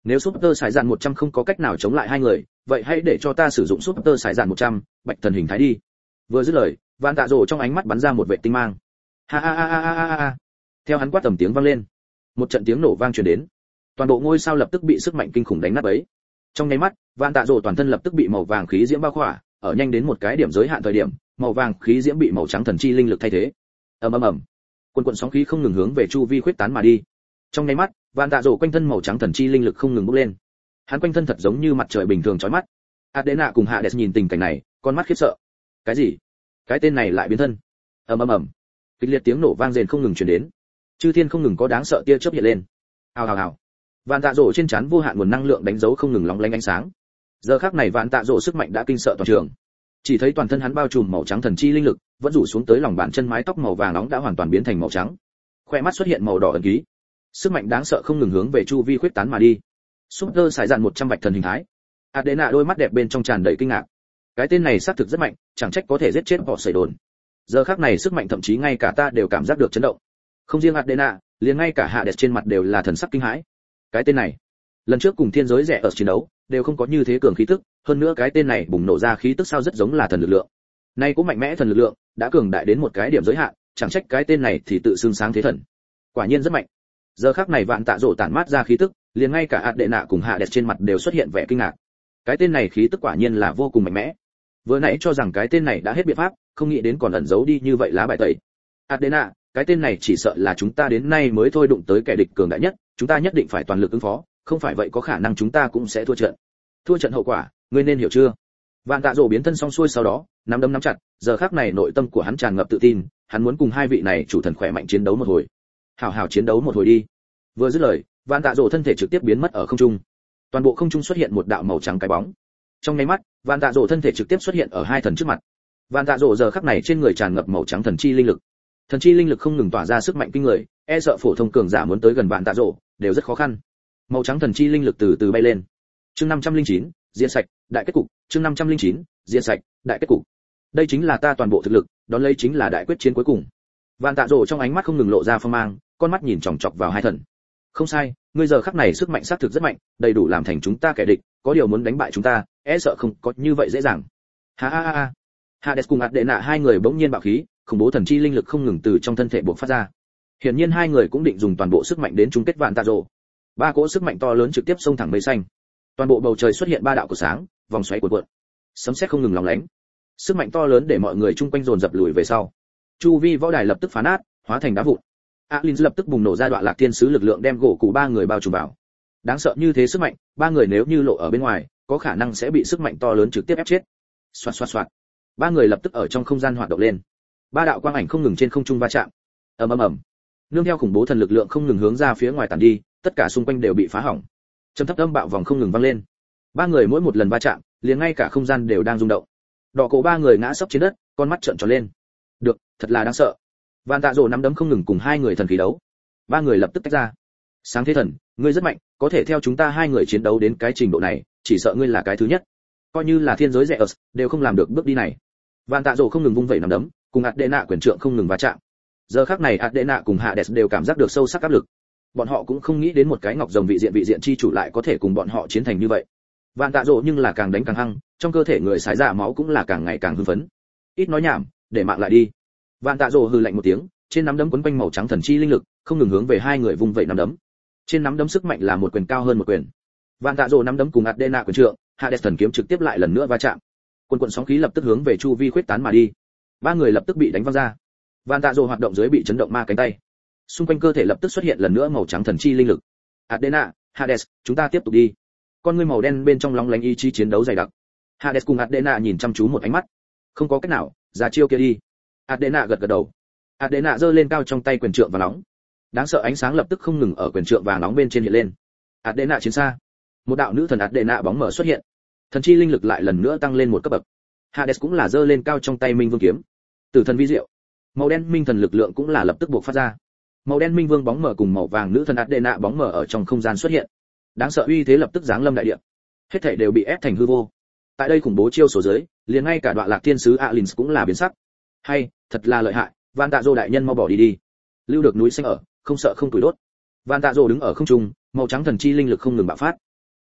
A: Nếu Super Sải Dạn một trăm không có cách nào chống lại hai người, vậy hãy để cho ta sử dụng Super Sải Dạn một trăm, bạch thần hình thái đi. Vừa dứt lời, Vạn Tạ Dỗ trong ánh mắt bắn ra một vệt tinh mang. Ha ha ha ha ha ha ha. Theo hắn quát tầm tiếng vang lên, một trận tiếng nổ vang truyền đến. Toàn bộ ngôi sao lập tức bị sức mạnh kinh khủng đánh nát bấy. Trong nháy mắt, Vạn Tạ Dỗ toàn thân lập tức bị màu vàng khí diễm bao khỏa, ở nhanh đến một cái điểm giới hạn thời điểm, màu vàng khí diễm bị màu trắng thần chi linh lực thay thế. Ầm ầm ầm. Quần quần sóng khí không ngừng hướng về chu vi khuếch tán mà đi. Trong nháy mắt, Vạn Tạ Dỗ quanh thân màu trắng thần chi linh lực không ngừng bốc lên. Hắn quanh thân thật giống như mặt trời bình thường chói mắt. Adena cùng Hades nhìn tình cảnh này, con mắt khiếp sợ. Cái gì? Cái tên này lại biến thân? Ầm ầm ầm. Kịch liệt tiếng nổ vang rền không ngừng truyền đến. Chư thiên không ngừng có đáng sợ tia chớp hiện lên. Hào hào hào. Vạn Tạ Dỗ trên trán vô hạn nguồn năng lượng đánh dấu không ngừng lóng lánh ánh sáng. Giờ khắc này Vạn Tạ Dỗ sức mạnh đã kinh sợ toàn trường. Chỉ thấy toàn thân hắn bao trùm màu trắng thần chi linh lực, vẫn rủ xuống tới lòng bàn chân, mái tóc màu vàng nóng đã hoàn toàn biến thành màu trắng. Khoe mắt xuất hiện màu đỏ ẩn ký. Sức mạnh đáng sợ không ngừng hướng về chu vi khuếch tán mà đi. Super Sải Dạn một trăm vạch thần hình thái. Adena đôi mắt đẹp bên trong tràn đầy kinh ngạc. Cái tên này xác thực rất mạnh, chẳng trách có thể giết chết họ sẩy đồn. Giờ khắc này sức mạnh thậm chí ngay cả ta đều cảm giác được chấn động. Không riêng Adena, liền ngay cả Hades trên mặt đều là thần sắc kinh hãi. Cái tên này, lần trước cùng thiên giới rẻ ở chiến đấu, đều không có như thế cường khí tức, hơn nữa cái tên này bùng nổ ra khí tức sao rất giống là thần lực lượng. Nay cũng mạnh mẽ thần lực lượng, đã cường đại đến một cái điểm giới hạn, chẳng trách cái tên này thì tự xưng sáng thế thần. Quả nhiên rất mạnh. Giờ khắc này Vạn Tạ Dỗ tản mát ra khí tức, liền ngay cả Adena cùng Hades trên mặt đều xuất hiện vẻ kinh ngạc. Cái tên này khí tức quả nhiên là vô cùng mạnh mẽ. Vừa nãy cho rằng cái tên này đã hết biện pháp, không nghĩ đến còn ẩn giấu đi như vậy lá bài tẩy. Adena, cái tên này chỉ sợ là chúng ta đến nay mới thôi đụng tới kẻ địch cường đại nhất, chúng ta nhất định phải toàn lực ứng phó, không phải vậy có khả năng chúng ta cũng sẽ thua trận. Thua trận hậu quả, ngươi nên hiểu chưa? Vạn Tạ Dỗ biến thân xong xuôi sau đó, nắm đấm nắm chặt, giờ khắc này nội tâm của hắn tràn ngập tự tin, hắn muốn cùng hai vị này chủ thần khỏe mạnh chiến đấu một hồi. Hào hào chiến đấu một hồi đi. Vừa dứt lời, Vạn Tạ Dỗ thân thể trực tiếp biến mất ở không trung. Toàn bộ không trung xuất hiện một đạo màu trắng cái bóng. Trong nháy mắt, Vạn Tạ Dỗ thân thể trực tiếp xuất hiện ở hai thần trước mặt. Vạn Tạ Dỗ giờ khắc này trên người tràn ngập màu trắng thần chi linh lực. Thần chi linh lực không ngừng tỏa ra sức mạnh kinh người, e sợ phổ thông cường giả muốn tới gần Vạn Tạ Dỗ đều rất khó khăn. Màu trắng thần chi linh lực từ từ bay lên. Chương năm trăm lẻ chín, diễn sạch, đại kết cục. Chương năm trăm lẻ chín, diễn sạch, đại kết cục. Đây chính là ta toàn bộ thực lực, đón lấy chính là đại quyết chiến cuối cùng. Vạn Tạ Dỗ trong ánh mắt không ngừng lộ ra phong mang, con mắt nhìn chòng chọc vào hai thần. Không sai, ngươi giờ khắc này sức mạnh xác thực rất mạnh, đầy đủ làm thành chúng ta kẻ địch, có điều muốn đánh bại chúng ta, e sợ không có như vậy dễ dàng. Ha ha ha. Hades cùng Adena hai người bỗng nhiên bạo khí, khủng bố thần chi linh lực không ngừng từ trong thân thể bộc phát ra. Hiển nhiên hai người cũng định dùng toàn bộ sức mạnh đến chung kết Vạn Tạ Dỗ. Ba cỗ sức mạnh to lớn trực tiếp xông thẳng mây xanh. Toàn bộ bầu trời xuất hiện ba đạo của sáng, vòng xoáy cuộn cuộn. Sấm sét không ngừng lóng lánh. Sức mạnh to lớn để mọi người chung quanh dồn dập lùi về sau. Chu vi võ đài lập tức phá nát, hóa thành đá vụn. Alin lập tức bùng nổ ra đoạn lạc thiên sứ lực lượng đem gỗ cụ ba người bao trùm vào. Đáng sợ như thế sức mạnh, ba người nếu như lộ ở bên ngoài, có khả năng sẽ bị sức mạnh to lớn trực tiếp ép chết. Xoạt xoạt xoạt. Ba người lập tức ở trong không gian hoạt động lên. Ba đạo quang ảnh không ngừng trên không trung va chạm. Ầm ầm ầm. Nương theo khủng bố thần lực lượng không ngừng hướng ra phía ngoài tản đi, tất cả xung quanh đều bị phá hỏng. Trầm thấp âm bạo vòng không ngừng vang lên. Ba người mỗi một lần va chạm, liền ngay cả không gian đều đang rung động. Đỏ cổ ba người ngã sấp trên đất, con mắt trợn tròn lên. Được, thật là đáng sợ. Vạn Tạ Dỗ nắm đấm không ngừng cùng hai người thần khí đấu. Ba người lập tức tách ra. Sáng thế thần, ngươi rất mạnh, có thể theo chúng ta hai người chiến đấu đến cái trình độ này, chỉ sợ ngươi là cái thứ nhất. Coi như là thiên giới rẻ đều không làm được bước đi này. Vạn Tạ Dỗ không ngừng vung vẩy nắm đấm, cùng Adena quyền trượng không ngừng va chạm. Giờ khắc này Adena cùng Hades đều cảm giác được sâu sắc áp lực. Bọn họ cũng không nghĩ đến một cái ngọc rồng vị diện vị diện chi chủ lại có thể cùng bọn họ chiến thành như vậy. Vạn Tạ Dỗ nhưng là càng đánh càng hăng, trong cơ thể người xài ra máu cũng là càng ngày càng hưng phấn. Ít nói nhảm, để mạng lại đi. Vạn Tạ Dỗ hừ lạnh một tiếng, trên nắm đấm quấn quanh màu trắng thần chi linh lực, không ngừng hướng về hai người vung vẩy nắm đấm. Trên nắm đấm sức mạnh là một quyền cao hơn một quyền. Vạn Tạ Dỗ nắm đấm cùng Adena quyền trượng, Hades thần kiếm trực tiếp lại lần nữa va chạm. Quần quần sóng khí lập tức hướng về chu vi khuếch tán mà đi. Ba người lập tức bị đánh văng ra. Vạn Tạ Dỗ hoạt động dưới bị chấn động ma cánh tay. Xung quanh cơ thể lập tức xuất hiện lần nữa màu trắng thần chi linh lực. Adena, Hades, chúng ta tiếp tục đi. Con ngươi màu đen bên trong lóng lánh ý chí chiến đấu dày đặc. Hades cùng Adena nhìn chăm chú một ánh mắt. Không có cách nào, ra chiêu kia đi. Adena gật gật đầu. Adena giơ lên cao trong tay quyền trượng vàng nóng. Đáng sợ ánh sáng lập tức không ngừng ở quyền trượng vàng nóng bên trên hiện lên. Adena chiến xa. Một đạo nữ thần Adena bóng mờ xuất hiện. Thần chi linh lực lại lần nữa tăng lên một cấp bậc. Hades cũng là giơ lên cao trong tay Minh Vương kiếm. Tử thần vi diệu. Màu đen minh thần lực lượng cũng là lập tức buộc phát ra. Màu đen minh vương bóng mờ cùng màu vàng nữ thần Adena bóng mờ ở trong không gian xuất hiện. Đáng sợ uy thế lập tức giáng lâm đại địa. Hết thảy đều bị ép thành hư vô. Tại đây khủng bố chiêu số dưới, liền ngay cả đoạn lạc thiên sứ Alin cũng là biến sắc. Hay, thật là lợi hại, Vạn Tạ Dỗ đại nhân mau bỏ đi đi. Lưu được núi xanh ở, không sợ không tuổi đốt. Vạn Tạ Dỗ đứng ở không trung, màu trắng thần chi linh lực không ngừng bạo phát.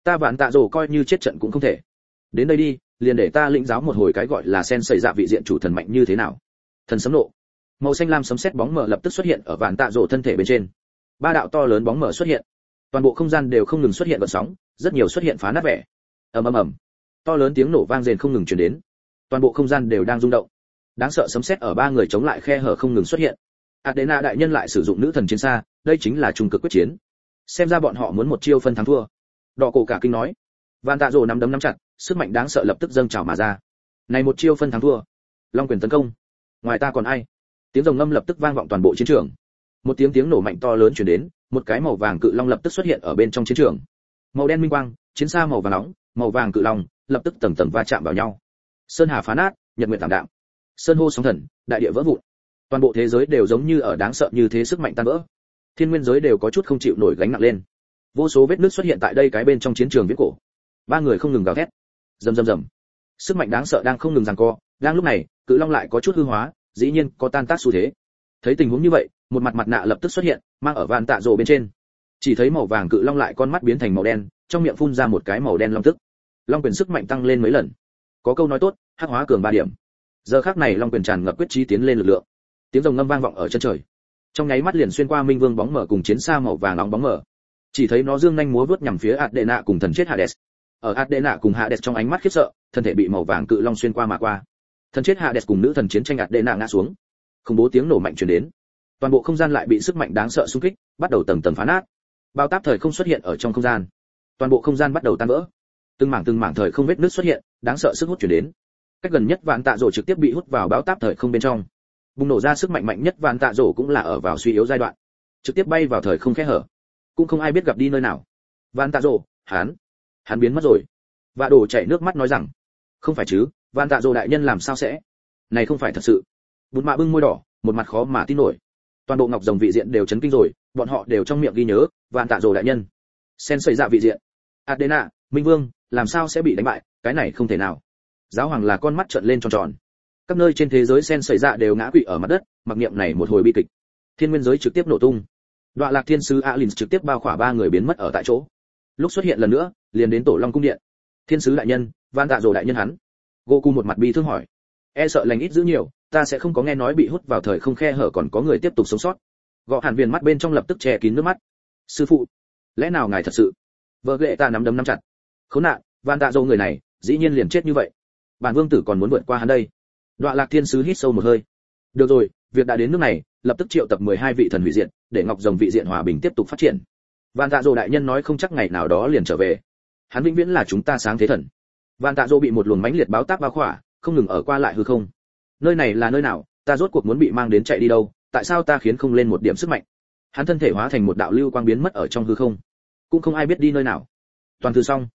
A: Ta vạn tạ rồ coi như chết trận cũng không thể. Đến đây đi, liền để ta lĩnh giáo một hồi cái gọi là sen sẩy dạ vị diện chủ thần mạnh như thế nào. Thần sấm nộ. Màu xanh lam sấm sét bóng mờ lập tức xuất hiện ở vạn tạ rồ thân thể bên trên. Ba đạo to lớn bóng mờ xuất hiện. Toàn bộ không gian đều không ngừng xuất hiện gợn sóng, rất nhiều xuất hiện phá nát vẻ. Ầm ầm ầm. To lớn tiếng nổ vang rền không ngừng truyền đến. Toàn bộ không gian đều đang rung động. Đáng sợ sấm sét ở ba người chống lại khe hở không ngừng xuất hiện. Adena đại nhân lại sử dụng nữ thần chiến xa, đây chính là trung cực quyết chiến. Xem ra bọn họ muốn một chiêu phân thắng thua. Đỏ cổ cả kinh nói. Vạn Tạ Dồ nắm đấm nắm chặt, sức mạnh đáng sợ lập tức dâng trào mà ra. Này một chiêu phân thắng thua. Long quyền tấn công. Ngoài ta còn ai? Tiếng rồng ngâm lập tức vang vọng toàn bộ chiến trường. Một tiếng tiếng nổ mạnh to lớn truyền đến, một cái màu vàng cự long lập tức xuất hiện ở bên trong chiến trường. Màu đen minh quang, chiến xa màu vàng nóng, màu vàng cự long lập tức tầng tầng va chạm vào nhau. Sơn hà phá nát, nhật nguyệt tạm đạm. Sơn hô sóng thần, đại địa vỡ vụn. Toàn bộ thế giới đều giống như ở đáng sợ như thế sức mạnh tan vỡ. Thiên nguyên giới đều có chút không chịu nổi gánh nặng lên. Vô số vết nứt xuất hiện tại đây cái bên trong chiến trường viễn cổ. Ba người không ngừng gào thét. Rầm rầm rầm. Sức mạnh đáng sợ đang không ngừng giằng co, đang lúc này, cự long lại có chút hư hóa, dĩ nhiên có tan tác xu thế. Thấy tình huống như vậy, một mặt mặt nạ lập tức xuất hiện, mang ở Vạn Tạ Dồ bên trên. Chỉ thấy màu vàng cự long lại con mắt biến thành màu đen, trong miệng phun ra một cái màu đen long tức. Long quyền sức mạnh tăng lên mấy lần. Có câu nói tốt, hắc hóa cường ba điểm. Giờ khắc này long quyền tràn ngập quyết chí tiến lên lực lượng. Tiếng rồng ngâm vang vọng ở chân trời. Trong nháy mắt liền xuyên qua Minh Vương bóng mở cùng chiến xa màu vàng nóng bóng mở. Chỉ thấy nó dương nhanh múa vút nhằm phía Adena cùng thần chết Hades. Ở Adena cùng Hades trong ánh mắt khiếp sợ, thân thể bị màu vàng cự long xuyên qua mà qua. Thần chết Hades cùng nữ thần chiến tranh Adena ngã xuống. Không bố tiếng nổ mạnh truyền đến. Toàn bộ không gian lại bị sức mạnh đáng sợ xung kích, bắt đầu tầng tầng phá nát. Bao táp thời không xuất hiện ở trong không gian. Toàn bộ không gian bắt đầu tan vỡ. Từng mảng từng mảng thời không vết nứt xuất hiện, đáng sợ sức hút truyền đến. Cách gần nhất Vạn Tạ Dồ trực tiếp bị hút vào báo táp thời không bên trong. Bùng nổ ra sức mạnh mạnh nhất Vạn Tạ Dồ cũng là ở vào suy yếu giai đoạn, trực tiếp bay vào thời không khe hở. Cũng không ai biết gặp đi nơi nào. Vạn Tạ Dồ, hắn, hắn biến mất rồi. Vạ Đồ chảy nước mắt nói rằng, không phải chứ, Vạn Tạ Dồ đại nhân làm sao sẽ? Này không phải thật sự. Bụt Mạ bưng môi đỏ, một mặt khó mà tin nổi. Toàn bộ Ngọc Rồng vị diện đều chấn kinh rồi, bọn họ đều trong miệng ghi nhớ, Vạn Tạ Dồ đại nhân. Sen xảy ra vị diện. Adena, Minh Vương, làm sao sẽ bị đánh bại, cái này không thể nào. Giáo hoàng là con mắt trợn lên tròn tròn. Các nơi trên thế giới sen xảy ra đều ngã quỵ ở mặt đất, mặc niệm này một hồi bi kịch. Thiên nguyên giới trực tiếp nổ tung. Đoạ Lạc Thiên sứ Alin trực tiếp bao khỏa ba người biến mất ở tại chỗ. Lúc xuất hiện lần nữa, liền đến Tổ Long cung điện. Thiên sứ đại nhân, Vạn Tạ Dồ đại nhân hắn. Goku một mặt bi thương hỏi, e sợ lành ít dữ nhiều, ta sẽ không có nghe nói bị hút vào thời không khe hở còn có người tiếp tục sống sót. Gọ Hàn Viền mắt bên trong lập tức che kín nước mắt. Sư phụ, lẽ nào ngài thật sự? Vợ ghệ ta nắm đấm nắm chặt. Khốn nạn, Vạn Tạ Dồ người này, dĩ nhiên liền chết như vậy. Bản vương tử còn muốn vượt qua hắn đây. Đoạ Lạc Thiên sứ hít sâu một hơi. Được rồi, việc đã đến nước này, lập tức triệu tập mười hai vị thần hủy diện, để Ngọc Rồng vị diện hòa bình tiếp tục phát triển. Vạn Tạ Dồ đại nhân nói không chắc ngày nào đó liền trở về. Hắn vĩnh viễn là chúng ta sáng thế thần. Vạn Tạ Dồ bị một luồng mãnh liệt báo táp bao khỏa, không ngừng ở qua lại hư không. Nơi này là nơi nào, ta rốt cuộc muốn bị mang đến chạy đi đâu, tại sao ta khiến không lên một điểm sức mạnh? Hắn thân thể hóa thành một đạo lưu quang biến mất ở trong hư không. Cũng không ai biết đi nơi nào. Toàn thư xong.